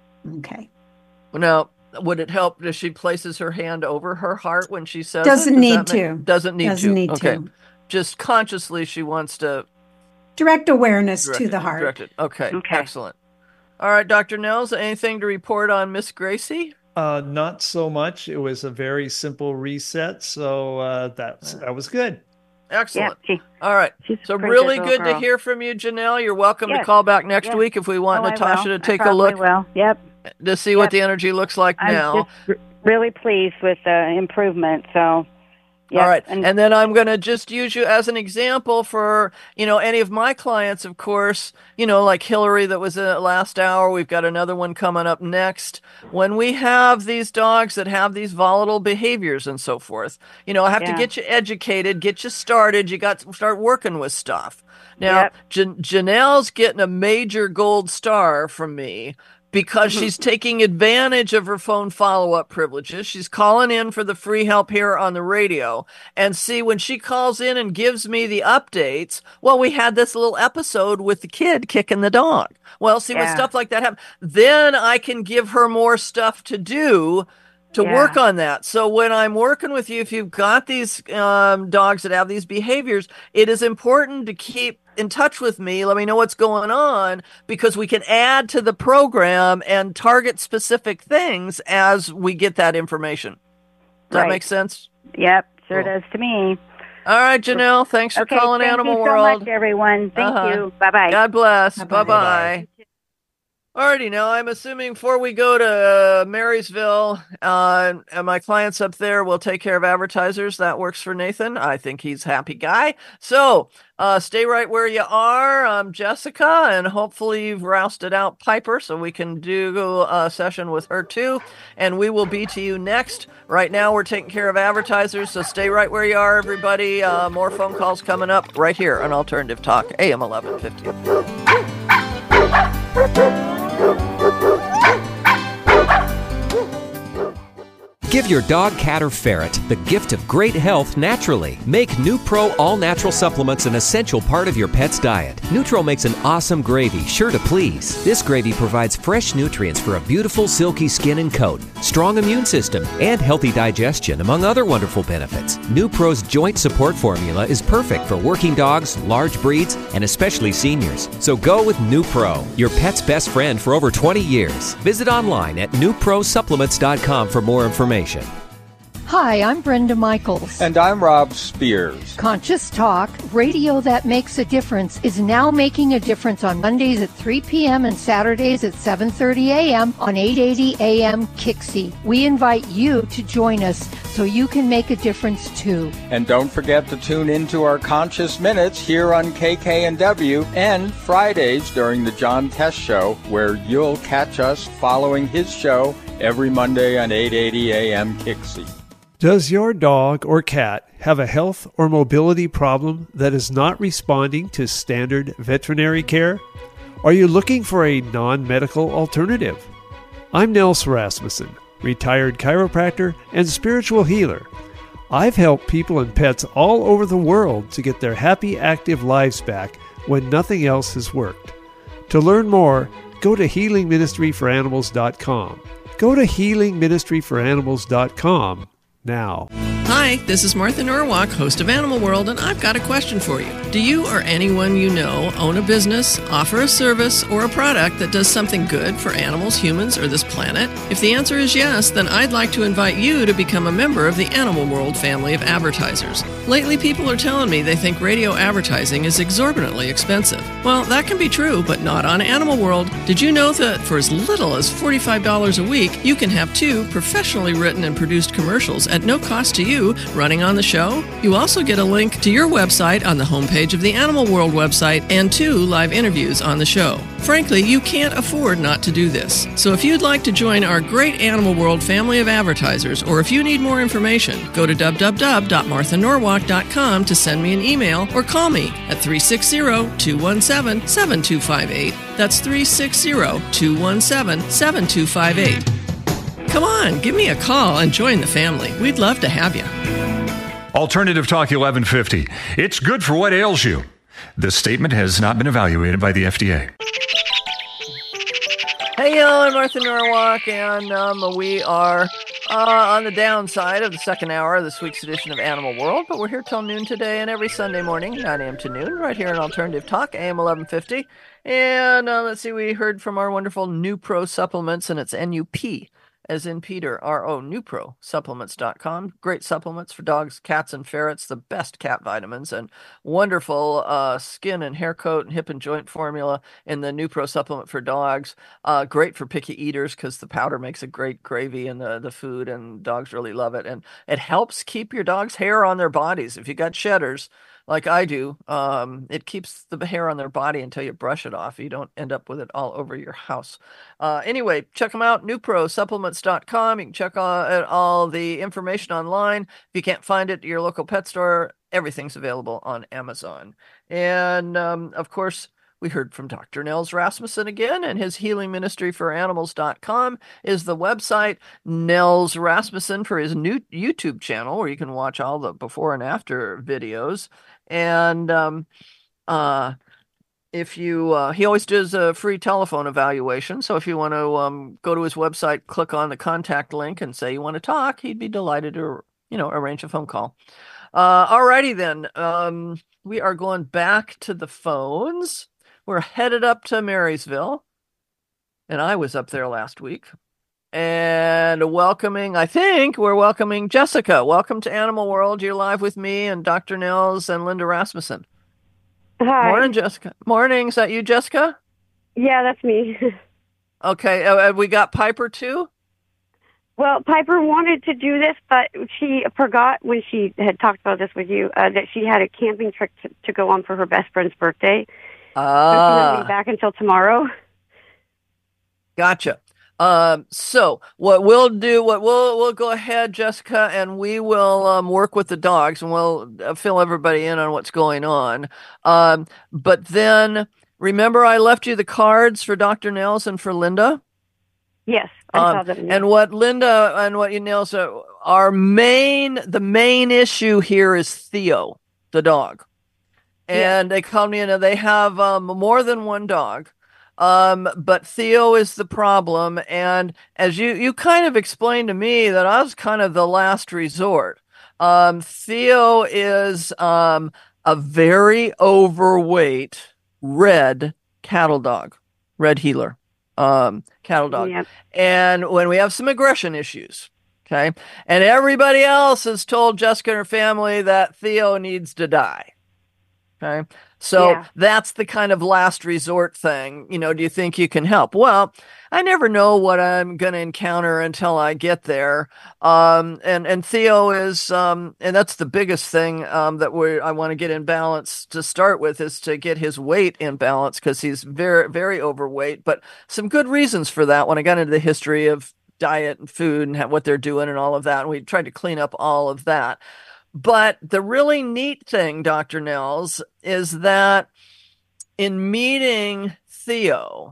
[SPEAKER 3] Okay.
[SPEAKER 1] Now, would it help if she places her hand over her heart when she says
[SPEAKER 3] Doesn't
[SPEAKER 1] it? Does
[SPEAKER 3] need
[SPEAKER 1] that make,
[SPEAKER 3] to.
[SPEAKER 1] Doesn't need
[SPEAKER 3] Doesn't
[SPEAKER 1] to.
[SPEAKER 3] need
[SPEAKER 1] okay.
[SPEAKER 3] to.
[SPEAKER 1] Just consciously she wants to
[SPEAKER 3] direct awareness
[SPEAKER 1] direct
[SPEAKER 3] to
[SPEAKER 1] it,
[SPEAKER 3] the heart.
[SPEAKER 1] Direct it. Okay.
[SPEAKER 8] Okay.
[SPEAKER 1] Excellent. All right, Doctor Nels, anything to report on Miss Gracie?
[SPEAKER 4] Uh, not so much. It was a very simple reset, so uh, that's that was good.
[SPEAKER 1] Excellent.
[SPEAKER 8] Yeah, she,
[SPEAKER 1] All right. So really good
[SPEAKER 8] girl.
[SPEAKER 1] to hear from you, Janelle. You're welcome
[SPEAKER 8] yes.
[SPEAKER 1] to call back next
[SPEAKER 8] yes.
[SPEAKER 1] week if we want
[SPEAKER 8] oh,
[SPEAKER 1] Natasha to take
[SPEAKER 8] I
[SPEAKER 1] a look.
[SPEAKER 8] Will. Yep.
[SPEAKER 1] To see
[SPEAKER 8] yep.
[SPEAKER 1] what the energy looks like
[SPEAKER 8] I'm
[SPEAKER 1] now.
[SPEAKER 8] Just really pleased with the improvement. So. Yep.
[SPEAKER 1] All right.
[SPEAKER 8] And,
[SPEAKER 1] and then I'm going to just use you as an example for, you know, any of my clients, of course, you know, like Hillary that was in the last hour. We've got another one coming up next. When we have these dogs that have these volatile behaviors and so forth, you know, I have
[SPEAKER 8] yeah.
[SPEAKER 1] to get you educated, get you started. You got to start working with stuff. Now,
[SPEAKER 8] yep.
[SPEAKER 1] Jan- Janelle's getting a major gold star from me because
[SPEAKER 8] mm-hmm.
[SPEAKER 1] she's taking advantage of her phone follow-up privileges. She's calling in for the free help here on the radio. And see, when she calls in and gives me the updates, well, we had this little episode with the kid kicking the dog. Well, see,
[SPEAKER 8] yeah.
[SPEAKER 1] when stuff like that happens, then I can give her more stuff to do to
[SPEAKER 8] yeah.
[SPEAKER 1] work on that. So when I'm working with you, if you've got these um, dogs that have these behaviors, it is important to keep in touch with me. Let me know what's going on, because we can add to the program and target specific things as we get that information. Does
[SPEAKER 8] right.
[SPEAKER 1] that make sense?
[SPEAKER 8] Yep, sure
[SPEAKER 1] cool.
[SPEAKER 8] does to me.
[SPEAKER 1] All right, Janelle, thanks for
[SPEAKER 8] okay,
[SPEAKER 1] calling
[SPEAKER 8] thank
[SPEAKER 1] Animal
[SPEAKER 8] you
[SPEAKER 1] World.
[SPEAKER 8] so much, everyone. Thank
[SPEAKER 1] uh-huh.
[SPEAKER 8] you. Bye-bye.
[SPEAKER 1] God bless.
[SPEAKER 3] Bye-bye.
[SPEAKER 1] Bye-bye. Alrighty, now I'm assuming before we go to Marysville, uh, and my clients up there will take care of advertisers. That works for Nathan. I think he's a happy guy. So uh, stay right where you are, um, Jessica, and hopefully you've rousted out Piper so we can do a session with her too. And we will be to you next. Right now we're taking care of advertisers, so stay right where you are, everybody. Uh, more phone calls coming up right here on Alternative Talk, A M eleven fifty.
[SPEAKER 10] Give your dog, cat, or ferret the gift of great health naturally. Make NuPro all-natural supplements an essential part of your pet's diet. NuTro makes an awesome gravy sure to please. This gravy provides fresh nutrients for a beautiful, silky skin and coat, strong immune system, and healthy digestion, among other wonderful benefits. NuPro's joint support formula is perfect for working dogs, large breeds, and especially seniors. So go with NuPro, your pet's best friend for over twenty years. Visit online at new pro supplements dot com for more information.
[SPEAKER 11] Hi, I'm Brenda Michaels.
[SPEAKER 12] And I'm Rob Spears.
[SPEAKER 11] Conscious Talk, radio that makes a difference, is now making a difference on Mondays at three p.m. and Saturdays at seven thirty a.m. on eight eighty A M Kixie. We invite you to join us so you can make a difference too.
[SPEAKER 12] And don't forget to tune into our Conscious Minutes here on K K N W and Fridays during the John Test Show, where you'll catch us following his show every Monday on eight eighty A M Kixie.
[SPEAKER 4] Does your dog or cat have a health or mobility problem that is not responding to standard veterinary care? Are you looking for a non-medical alternative? I'm Nels Rasmussen, retired chiropractor and spiritual healer. I've helped people and pets all over the world to get their happy, active lives back when nothing else has worked. To learn more, go to healing ministry for animals dot com. Go to healing ministry for animals dot com now.
[SPEAKER 1] Hi, this is Martha Norwalk, host of Animal World, and I've got a question for you. Do you or anyone you know own a business, offer a service, or a product that does something good for animals, humans, or this planet? If the answer is yes, then I'd like to invite you to become a member of the Animal World family of advertisers. Lately, people are telling me they think radio advertising is exorbitantly expensive. Well, that can be true, but not on Animal World. Did you know that for as little as forty-five dollars a week, you can have two professionally written and produced commercials at no cost to you running on the show? You also get a link to your website on the homepage of the Animal World website and two live interviews on the show. Frankly, you can't afford not to do this. So if you'd like to join our great Animal World family of advertisers, or if you need more information, go to w w w dot martha norwalk dot com to send me an email or call me at three six zero, two one seven, seven two five eight. That's three six zero, two one seven, seven two five eight. Come on, give me a call and join the family. We'd love to have you.
[SPEAKER 7] Alternative Talk eleven fifty. It's good for what ails you. This statement has not been evaluated by the F D A.
[SPEAKER 1] Hey, y'all, I'm Martha Norwalk, and um, we are uh, on the downside of the second hour of this week's edition of Animal World, but we're here till noon today and every Sunday morning, nine a.m. to noon, right here in Alternative Talk, A M eleven fifty. And uh, let's see, we heard from our wonderful Nupro Supplements, and it's N U P. As in Peter, R O, Nupro Supplements dot com. Great supplements for dogs, cats, and ferrets, the best cat vitamins, and wonderful uh, skin and hair coat and hip and joint formula in the Nupro supplement for dogs. Uh, great for picky eaters because the powder makes a great gravy in the, the food, and dogs really love it. And it helps keep your dog's hair on their bodies. If you got shedders, like I do, um, it keeps the hair on their body until you brush it off. You don't end up with it all over your house. Uh, anyway, check them out, Nupro Supplements dot com. You can check all, all the information online. If you can't find it at your local pet store, everything's available on Amazon. And, um, of course, we heard from Doctor Nels Rasmussen again, and his healing ministry for animals dot com is the website. Nels Rasmussen for his new YouTube channel, where you can watch all the before and after videos. And um, uh, if you, uh, he always does a free telephone evaluation. So if you want to um, go to his website, click on the contact link and say you want to talk, he'd be delighted to, you know, arrange a phone call. Uh, alrighty then. Um, we are going back to the phones. We're headed up to Marysville, and I was up there last week. And welcoming, I think we're welcoming Jessica. Welcome to Animal World. You're live with me and Doctor Nels and Linda Rasmussen.
[SPEAKER 13] Hi.
[SPEAKER 1] Morning, Jessica. Morning. Is that you, Jessica?
[SPEAKER 13] Yeah, that's me.
[SPEAKER 1] Okay. Uh, we got Piper too?
[SPEAKER 13] Well, Piper wanted to do this, but she forgot when she had talked about this with you uh, that she had a camping trip to, to go on for her best friend's birthday.
[SPEAKER 1] Ah.
[SPEAKER 13] So she won't be back until tomorrow.
[SPEAKER 1] Gotcha. Um, so what we'll do, what we'll, we'll go ahead, Jessica, and we will, um, work with the dogs, and we'll fill everybody in on what's going on. Um, but then remember I left you the cards for Doctor Nels and for Linda?
[SPEAKER 13] Yes. I
[SPEAKER 1] Um,
[SPEAKER 13] saw them, yeah.
[SPEAKER 1] and what Linda and what you Nels, uh, our main, the main issue here is Theo, the dog. And they called me in, they have, um, more than one dog. Um, but Theo is the problem. And as you, you kind of explained to me that I was kind of the last resort. Um, Theo is, um, a very overweight red cattle dog, red heeler, um, cattle dog.
[SPEAKER 13] Yep.
[SPEAKER 1] And when we have some aggression issues, Okay. And everybody else has told Jessica and her family that Theo needs to die. Okay. So
[SPEAKER 13] Yeah.
[SPEAKER 1] that's the kind of last resort thing. You know, do you think you can help? Well, I never know what I'm going to encounter until I get there. Um, and, and Theo is, um, and that's the biggest thing, um, that we I want to get in balance to start with, is to get his weight in balance, because he's very, very overweight, but some good reasons for that when I got into the history of diet and food and how, what they're doing and all of that. And we tried to clean up all of that. But the really neat thing, Doctor Nels, is that in meeting Theo,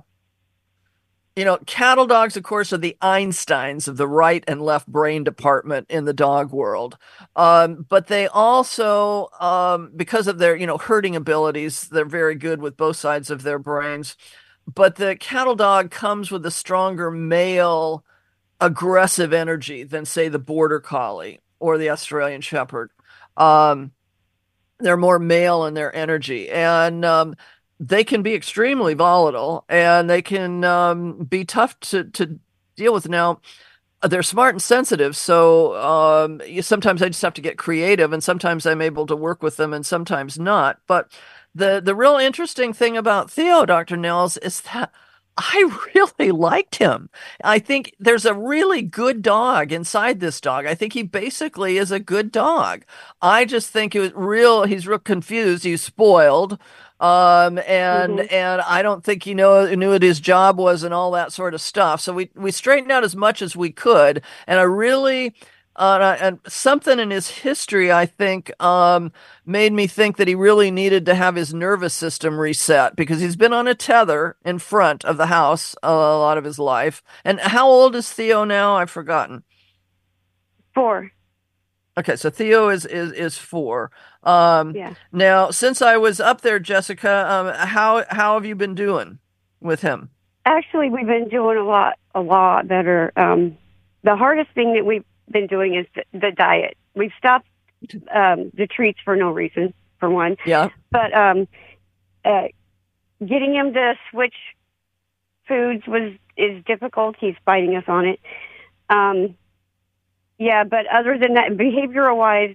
[SPEAKER 1] you know, cattle dogs, of course, are the Einsteins of the right and left brain department in the dog world. Um, but they also, um, because of their, you know, herding abilities, they're very good with both sides of their brains. But the cattle dog comes with a stronger male aggressive energy than, say, the Border Collie or the Australian Shepherd. Um, they're more male in their energy, and um, they can be extremely volatile, and they can um, be tough to, to deal with. Now, they're smart and sensitive, so um, you, sometimes I just have to get creative, and sometimes I'm able to work with them, and sometimes not. But the, the real interesting thing about Theo, Doctor Nels, is that I really liked him. I think there's a really good dog inside this dog. I think he basically is a good dog. I just think it was real. He's real confused. He's spoiled. Um, and,
[SPEAKER 13] Mhm.
[SPEAKER 1] and I don't think he know, knew what his job was and all that sort of stuff. So we, we straightened out as much as we could. And I really, uh, and something in his history, I think, um, made me think that he really needed to have his nervous system reset, because he's been on a tether in front of the house a lot of his life. And how old is Theo now? I've forgotten.
[SPEAKER 13] Four.
[SPEAKER 1] Okay, so Theo is is is four. Um,
[SPEAKER 13] Yeah.
[SPEAKER 1] Now, since I was up there, Jessica, um, how how have you been doing with him?
[SPEAKER 13] Actually, we've been doing a lot, a lot better. Um, the hardest thing that we've been doing is the, the diet. We've stopped um, the treats for no reason, for one.
[SPEAKER 1] Yeah.
[SPEAKER 13] But um, uh, getting him to switch foods was is difficult. He's fighting us on it. Um, yeah, but other than that, behavioral wise,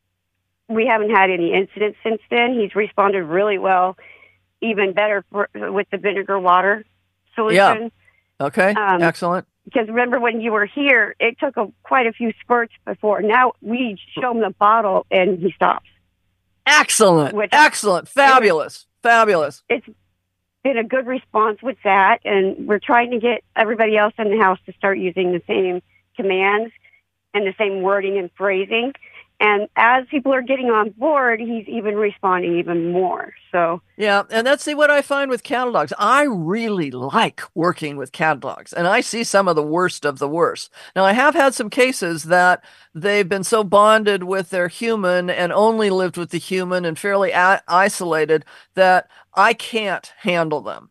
[SPEAKER 13] we haven't had any incidents since then. He's responded really well, even better for, with the vinegar water solution.
[SPEAKER 1] Yeah. Okay.
[SPEAKER 13] Um,
[SPEAKER 1] Excellent.
[SPEAKER 13] Because remember when you were here, it took a, quite a few spurts before. Now we show him the bottle and he stops.
[SPEAKER 1] Excellent.
[SPEAKER 13] Which-
[SPEAKER 1] Excellent. Fabulous. Fabulous.
[SPEAKER 13] It's been a good response with that, and we're trying to get everybody else in the house to start using the same commands and the same wording and phrasing. And as people are getting on board, he's even responding even more. So
[SPEAKER 1] Yeah, and that's what I find with cattle dogs. I really like working with cattle dogs, and I see some of the worst of the worst. Now, I have had some cases that they've been so bonded with their human and only lived with the human and fairly a- isolated that I can't handle them.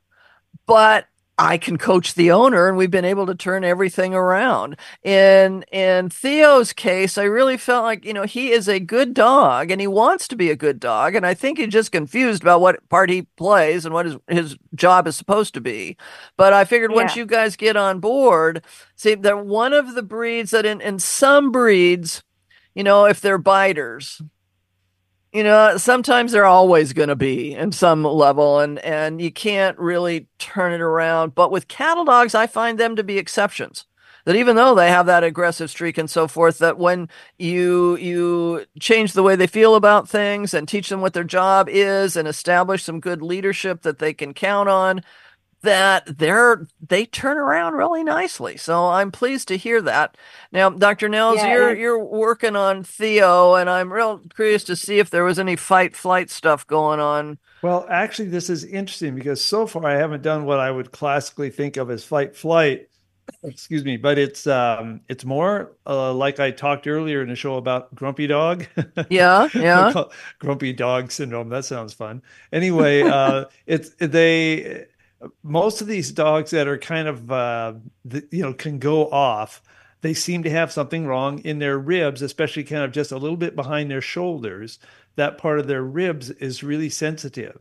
[SPEAKER 1] But I can coach the owner, and we've been able to turn everything around. In in Theo's case, I really felt like, you know, he is a good dog, and he wants to be a good dog, and I think he's just confused about what part he plays and what his, his job is supposed to be. But I figured once
[SPEAKER 13] Yeah.
[SPEAKER 1] you guys get on board, see, that one of the breeds that in, in some breeds, you know, if they're biters, you know, sometimes they're always going to be in some level, and, and you can't really turn it around. But with cattle dogs, I find them to be exceptions. That even though they have that aggressive streak and so forth, that when you you change the way they feel about things and teach them what their job is and establish some good leadership that they can count on, that they're they turn around really nicely. So I'm pleased to hear that. Now, Doctor Nels,
[SPEAKER 13] Yeah,
[SPEAKER 1] you're
[SPEAKER 13] and-
[SPEAKER 1] you're working on Theo, and I'm real curious to see if there was any fight flight stuff going on.
[SPEAKER 4] Well, actually, this is interesting because so far I haven't done what I would classically think of as fight flight. Excuse me, but it's um, it's more uh, like I talked earlier in the show about grumpy dog.
[SPEAKER 1] Yeah, yeah.
[SPEAKER 4] We call it grumpy dog syndrome. That sounds fun. Anyway, uh, it's they most of these dogs that are kind of uh, the, you know can go off. They seem to have something wrong in their ribs, especially kind of just a little bit behind their shoulders. That part of their ribs is really sensitive.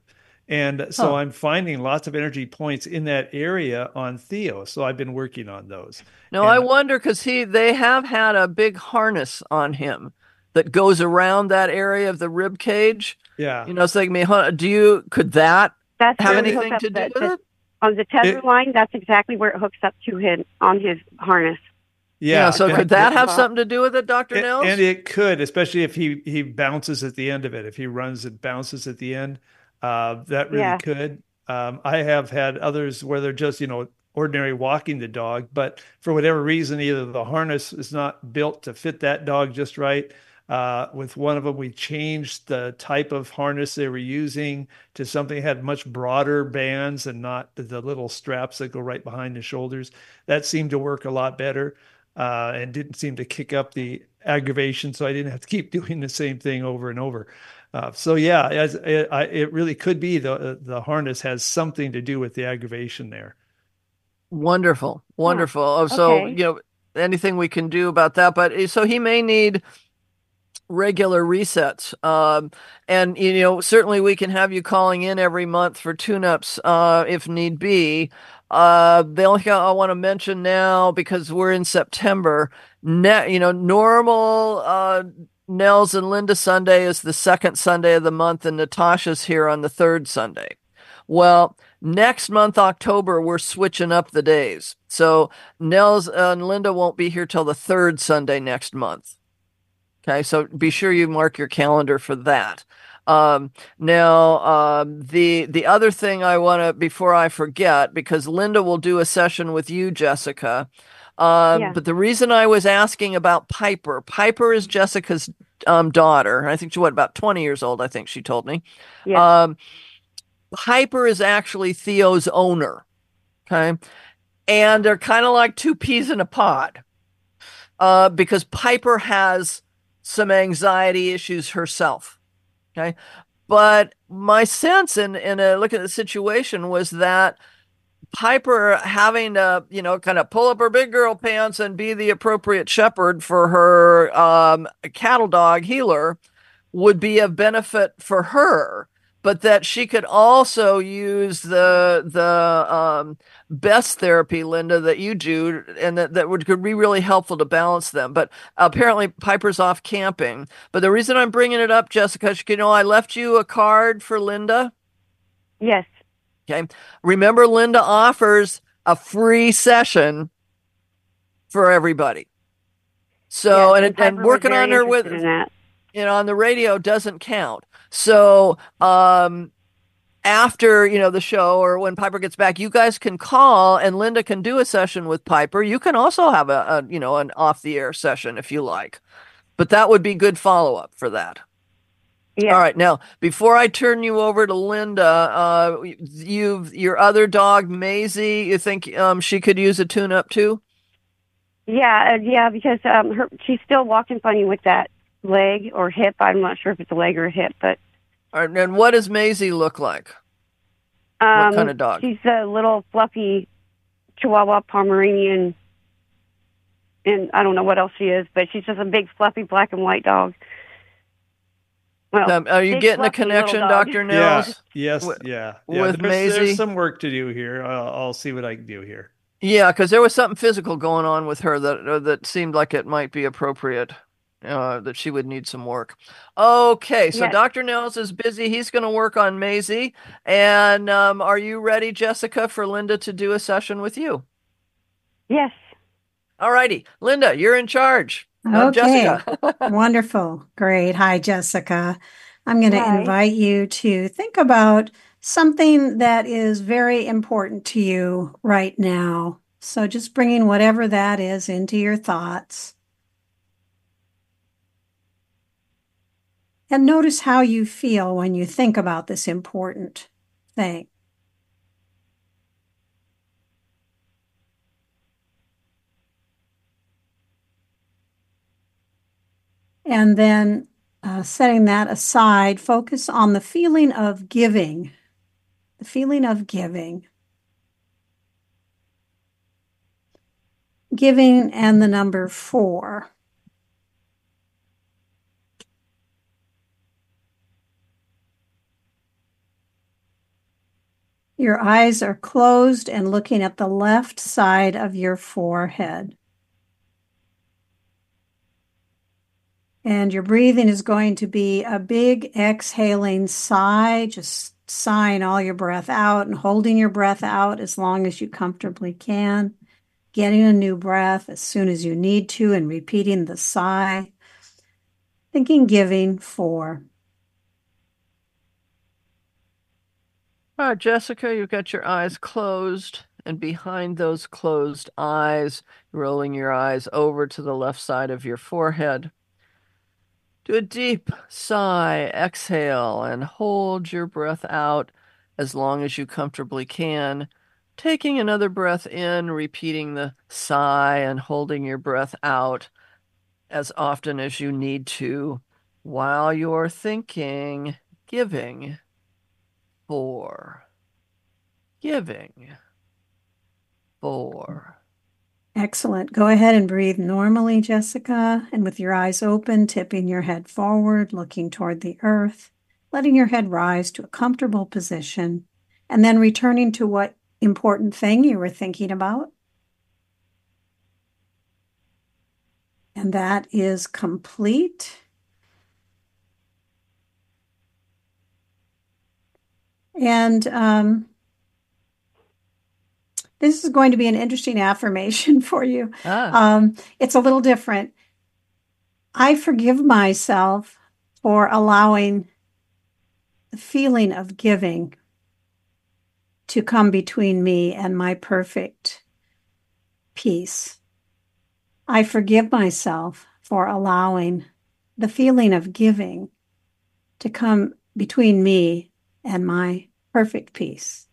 [SPEAKER 4] And so
[SPEAKER 3] Oh.
[SPEAKER 4] I'm finding lots of energy points in that area on Theo. So I've been working on those.
[SPEAKER 1] No,
[SPEAKER 4] And
[SPEAKER 1] I wonder because he they have had a big harness on him that goes around that area of the rib cage.
[SPEAKER 4] yeah,
[SPEAKER 1] You know, it's like me. huh, Do you could that
[SPEAKER 13] That's
[SPEAKER 1] have
[SPEAKER 13] where we
[SPEAKER 1] anything
[SPEAKER 13] hook up
[SPEAKER 1] to do
[SPEAKER 13] the,
[SPEAKER 1] with
[SPEAKER 13] the,
[SPEAKER 1] it?
[SPEAKER 13] on the tether
[SPEAKER 4] It-
[SPEAKER 13] line. That's exactly where it hooks up to him on his harness.
[SPEAKER 1] Yeah.
[SPEAKER 4] yeah.
[SPEAKER 1] so
[SPEAKER 4] and-
[SPEAKER 1] could that have
[SPEAKER 13] Well,
[SPEAKER 1] something to do with it, Doctor
[SPEAKER 4] And,
[SPEAKER 1] Nels?
[SPEAKER 4] and it could, especially if he he bounces at the end of it. If he runs and bounces at the end, uh, that really
[SPEAKER 13] Yeah.
[SPEAKER 4] could. Um, I have had others where they're just, you know, ordinary walking the dog, but for whatever reason, either the harness is not built to fit that dog just right. Uh, with one of them, we changed the type of harness they were using to something that had much broader bands and not the little straps that go right behind the shoulders. That seemed to work a lot better. Uh, and didn't seem to kick up the aggravation, so I didn't have to keep doing the same thing over and over. Uh, so yeah, as it, I, it really could be the the harness has something to do with the aggravation there.
[SPEAKER 1] Wonderful, wonderful. Oh, so
[SPEAKER 13] okay.
[SPEAKER 1] you know anything we can do about that, but eh, so he may need regular resets. Um, and, you know, certainly we can have you calling in every month for tune-ups uh, if need be. Uh, the only thing I want to mention now, because we're in September, ne- you know, normal uh, Nels and Linda Sunday is the second Sunday of the month, and Natasha's here on the third Sunday. Well, next month, October, we're switching up the days. So Nels and Linda won't be here till the third Sunday next month. Okay, so be sure you mark your calendar for that. Um, now, um, the the other thing I want to, before I forget, because Linda will do a session with you, Jessica. Um,
[SPEAKER 13] Yeah.
[SPEAKER 1] But the reason I was asking about Piper, Piper is Jessica's um, daughter. I think she's what, about twenty years old, I think she told me.
[SPEAKER 13] Yes.
[SPEAKER 1] Um, Piper is actually Theo's owner. Okay, and they're kind of like two peas in a pod. Uh, because Piper has some anxiety issues herself. Okay. But my sense in, in a look at the situation was that Piper having to, you know, kind of pull up her big girl pants and be the appropriate shepherd for her um, cattle dog Healer would be of benefit for her, but that she could also use the the um, best therapy, Linda, that you do, and that, that would could be really helpful to balance them. But apparently Piper's off camping. But the reason I'm bringing it up, Jessica, is, you know, I left you a card for Linda.
[SPEAKER 13] Yes.
[SPEAKER 1] Okay. Remember, Linda offers a free session for everybody. So,
[SPEAKER 13] Yes,
[SPEAKER 1] and,
[SPEAKER 13] Piper
[SPEAKER 1] and
[SPEAKER 13] was
[SPEAKER 1] working
[SPEAKER 13] very
[SPEAKER 1] on her with,
[SPEAKER 13] interested in that.
[SPEAKER 1] you know, on the radio doesn't count. So, um, after, you know, the show or when Piper gets back, you guys can call and Linda can do a session with Piper. You can also have a, a you know, an off the air session if you like, but that would be good follow up for that.
[SPEAKER 13] Yeah.
[SPEAKER 1] All right. Now, before I turn you over to Linda, uh, you, your other dog, Maisie, you think um, she could use a tune up too?
[SPEAKER 13] Yeah, uh, yeah, because um, her she's still walking funny with that leg or hip. I'm not sure if it's a leg or a hip, but
[SPEAKER 1] All right. And what does Maisie look like?
[SPEAKER 13] um,
[SPEAKER 1] What kind of dog?
[SPEAKER 13] She's a little fluffy Chihuahua Pomeranian, and I don't know what else she is, but she's just a big fluffy black and white dog. Well,
[SPEAKER 1] Um, are you
[SPEAKER 13] big,
[SPEAKER 1] getting a
[SPEAKER 13] fluffy little
[SPEAKER 1] connection,
[SPEAKER 13] dog.
[SPEAKER 1] Doctor
[SPEAKER 4] Yeah,
[SPEAKER 1] Nels?
[SPEAKER 4] yes,
[SPEAKER 1] Wi-
[SPEAKER 4] yeah, yeah.
[SPEAKER 1] with
[SPEAKER 4] there's,
[SPEAKER 1] Maisie?
[SPEAKER 4] there's some work to do here. I'll, I'll see what I can do here.
[SPEAKER 1] Yeah, because there was something physical going on with her that uh, that seemed like it might be appropriate, uh, that she would need some work. Okay, so
[SPEAKER 13] Yes.
[SPEAKER 1] Doctor Nels is busy. He's going to work on Maisie. And um, are you ready, Jessica, for Linda to do a session with you?
[SPEAKER 13] Yes.
[SPEAKER 1] All righty. Linda, you're in charge. of
[SPEAKER 3] Okay.
[SPEAKER 1] Jessica.
[SPEAKER 3] Wonderful. Great. Hi, Jessica. I'm going to
[SPEAKER 13] Hi.
[SPEAKER 3] invite you to think about something that is very important to you right now. So just bringing whatever that is into your thoughts. And notice how you feel when you think about this important thing. And then uh, setting that aside, focus on the feeling of giving, the feeling of giving. Giving and the number four. Your eyes are closed and looking at the left side of your forehead. And your breathing is going to be a big exhaling sigh, just sighing all your breath out and holding your breath out as long as you comfortably can, getting a new breath as soon as you need to and repeating the sigh. Thinking giving four.
[SPEAKER 1] All right, Jessica, you've got your eyes closed, and behind those closed eyes, rolling your eyes over to the left side of your forehead. Do a deep sigh, exhale, and hold your breath out as long as you comfortably can. Taking another breath in, repeating the sigh, and holding your breath out as often as you need to while you're thinking, giving, four, giving, four.
[SPEAKER 3] Excellent. Go ahead and breathe normally, Jessica, and with your eyes open, tipping your head forward, looking toward the earth, letting your head rise to a comfortable position, and then returning to what important thing you were thinking about. And that is complete. And um, this is going to be an interesting affirmation for you.
[SPEAKER 1] Ah.
[SPEAKER 3] Um, it's a little different. I forgive myself for allowing the feeling of giving to come between me and my perfect peace. I forgive myself for allowing the feeling of giving to come between me and my perfect peace.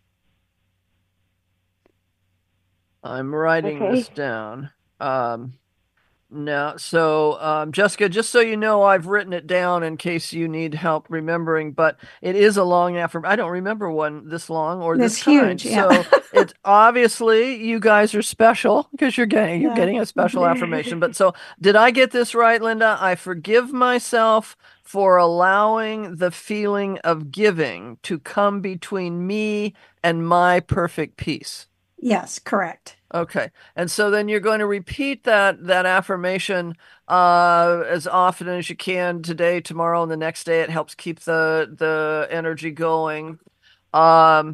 [SPEAKER 1] I'm writing
[SPEAKER 13] Okay.
[SPEAKER 1] this down. Um, now, so um, Jessica, just so you know, I've written it down in case you need help remembering, but it is a long affirmation. I don't remember one this long or this
[SPEAKER 3] It's
[SPEAKER 1] kind.
[SPEAKER 3] huge, yeah.
[SPEAKER 1] So it's obviously you guys are special because you're getting you're
[SPEAKER 3] Yeah.
[SPEAKER 1] getting a special affirmation. But so did I get this right, Linda? I forgive myself for allowing the feeling of giving to come between me and my perfect peace.
[SPEAKER 3] Yes, correct.
[SPEAKER 1] Okay. And so then you're going to repeat that that affirmation uh, as often as you can today, tomorrow, and the next day. It helps keep the the energy going. Um,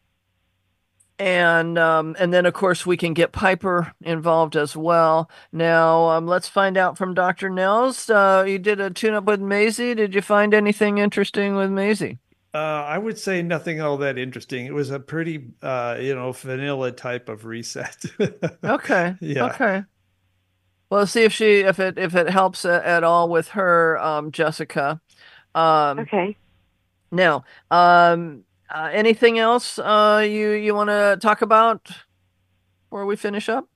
[SPEAKER 1] and um, and then, of course, we can get Piper involved as well. Now, um, let's find out from Doctor Nels. Uh, you did a tune-up with Maisie. Did you find anything interesting with Maisie?
[SPEAKER 4] Uh, I would say nothing all that interesting. It was a pretty, uh, you know, vanilla type of reset.
[SPEAKER 1] Okay.
[SPEAKER 4] Yeah.
[SPEAKER 1] Okay. Well, see if she if it if it helps a- at all with her, um, Jessica. Um,
[SPEAKER 13] Okay.
[SPEAKER 1] now, um, uh, anything else uh, you you want to talk about before we finish up?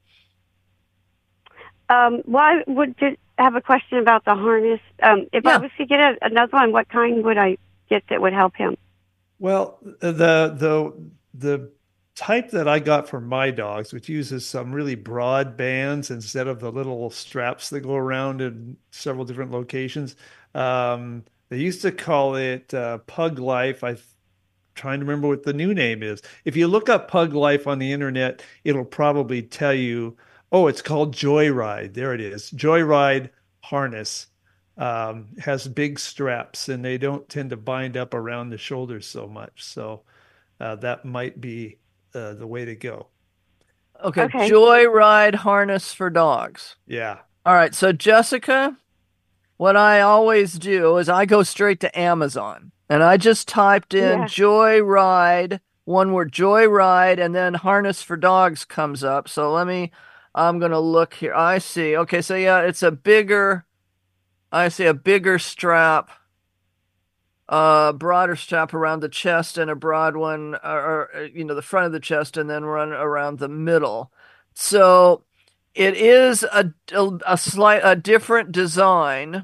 [SPEAKER 13] Um, well, I would just have a question about the harness. Um, if
[SPEAKER 1] Yeah.
[SPEAKER 13] I was to get a, another one, what kind would I get that would help him?
[SPEAKER 4] Well, the the the type that I got for my dogs, which uses some really broad bands instead of the little straps that go around in several different locations. Um, they used to call it uh, Pug Life. I'm trying to remember what the new name is. If you look up Pug Life on the internet, it'll probably tell you, oh, it's called Joyride. There it is. Joyride harness. Um, has big straps and they don't tend to bind up around the shoulders so much. So uh, that might be uh, the way to go.
[SPEAKER 1] Okay.
[SPEAKER 13] Okay.
[SPEAKER 1] Joyride harness for dogs.
[SPEAKER 4] Yeah.
[SPEAKER 1] All right. So Jessica, what I always do is I go straight to Amazon and I just typed in
[SPEAKER 13] Yeah.
[SPEAKER 1] Joyride, one word Joyride, and then harness for dogs comes up. So let me, I'm going to look here. I see. Okay. So yeah, it's a bigger, I see a bigger strap, a broader strap around the chest and a broad one, or, or, you know, the front of the chest and then run around the middle. So it is a, a, a slight, a different design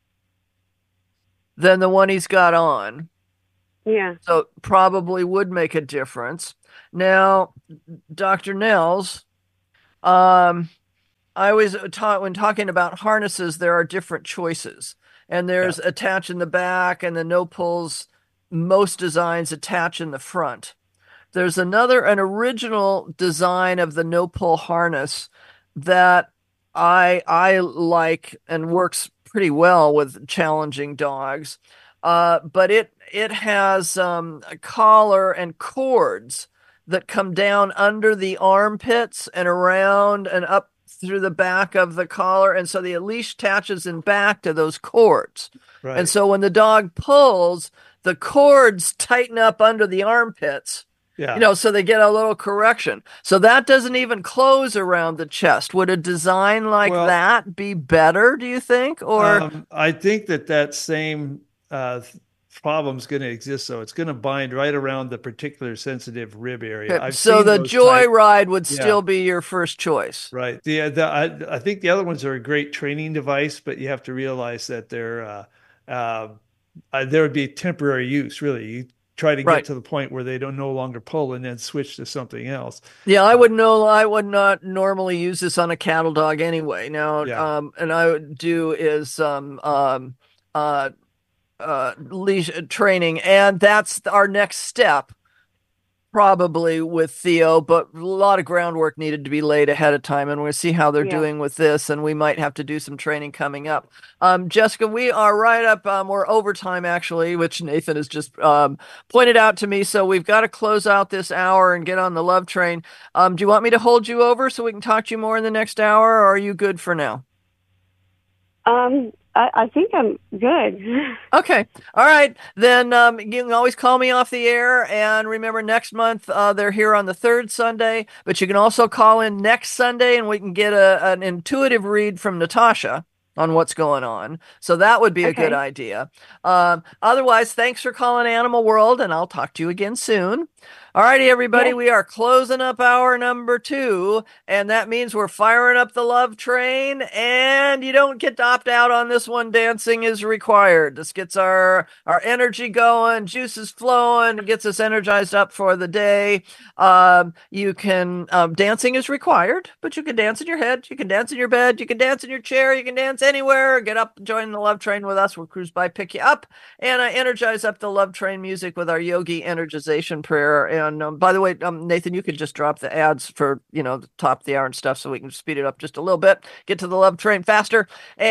[SPEAKER 1] than the one he's got on.
[SPEAKER 13] Yeah.
[SPEAKER 1] So probably would make a difference. Now, Doctor Nels, um, I always taught when talking about harnesses, there are different choices. And there's
[SPEAKER 4] Yeah.
[SPEAKER 1] attach in the back and the no pulls. Most designs attach in the front. there's another, an original design of the no-pull harness that I I like and works pretty well with challenging dogs. Uh, but it it has um, a collar and cords that come down under the armpits and around and up through the back of the collar, and so the leash attaches in back to those cords. Right. And so when the dog pulls, the cords tighten up under the armpits. Yeah. You know, so they get a little correction. So that doesn't even close around the chest. Would a design like well, that be better, do you think? Or
[SPEAKER 4] um, I think that that same uh, problem is going to exist. So it's going to bind right around the particular sensitive rib area.
[SPEAKER 1] Okay. So the Joyride type, would still yeah. be your first choice.
[SPEAKER 4] Right. The, the I, I think the other ones are a great training device, but you have to realize that they're uh, uh, uh, there would be temporary use, really. You try to get right. to the point where they don't no longer pull and then switch to something else.
[SPEAKER 1] Yeah, I would know. I would not normally use this on a cattle dog anyway. Now, yeah. um, and I would do is um, um, uh, uh, leash training, and that's our next step, probably with Theo. But a lot of groundwork needed to be laid ahead of time, and we'll see how they're yeah. doing with this, and we might have to do some training coming up. Um, Jessica, we are right up. Um, we're overtime actually, which Nathan has just um, pointed out to me. So we've got to close out this hour and get on the love train. Um, do you want me to hold you over so we can talk to you more in the next hour, or are you good for now?
[SPEAKER 13] Um. I, I think I'm good.
[SPEAKER 1] Okay. All right. Then um, you can always call me off the air. And remember, next month, uh, they're here on the third Sunday. But you can also call in next Sunday, and we can get a, an intuitive read from Natasha on what's going on. So that would be a okay. good idea. Um, otherwise, thanks for calling Animal World, and I'll talk to you again soon. All righty, everybody, yeah. we are closing up hour number two, and that means we're firing up the love train, and you don't get to opt out on this one. Dancing is required. This gets our, our energy going, juices flowing, gets us energized up for the day. Um, you can, um, dancing is required, but you can dance in your head, you can dance in your bed, you can dance in your chair, you can dance anywhere. Get up and join the love train with us. We'll cruise by, pick you up, and I energize up the love train music with our yogi energization prayer. And And um, by the way, um, Nathan, you could just drop the ads for, you know, the top of the hour and stuff so we can speed it up just a little bit, get to the love train faster.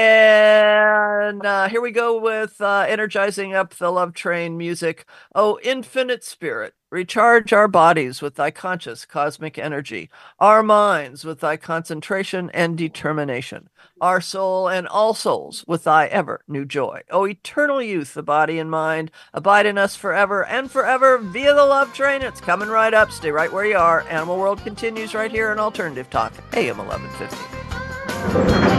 [SPEAKER 1] And uh, here we go with uh, energizing up the love train music. Oh, infinite spirit, recharge our bodies with thy conscious cosmic energy, our minds with thy concentration and determination, our soul and all souls with thy ever new joy. O eternal youth, the body and mind, abide in us forever and forever via the love train. It's coming right up. Stay right where you are. Animal World continues right here on Alternative Talk, A M eleven fifty.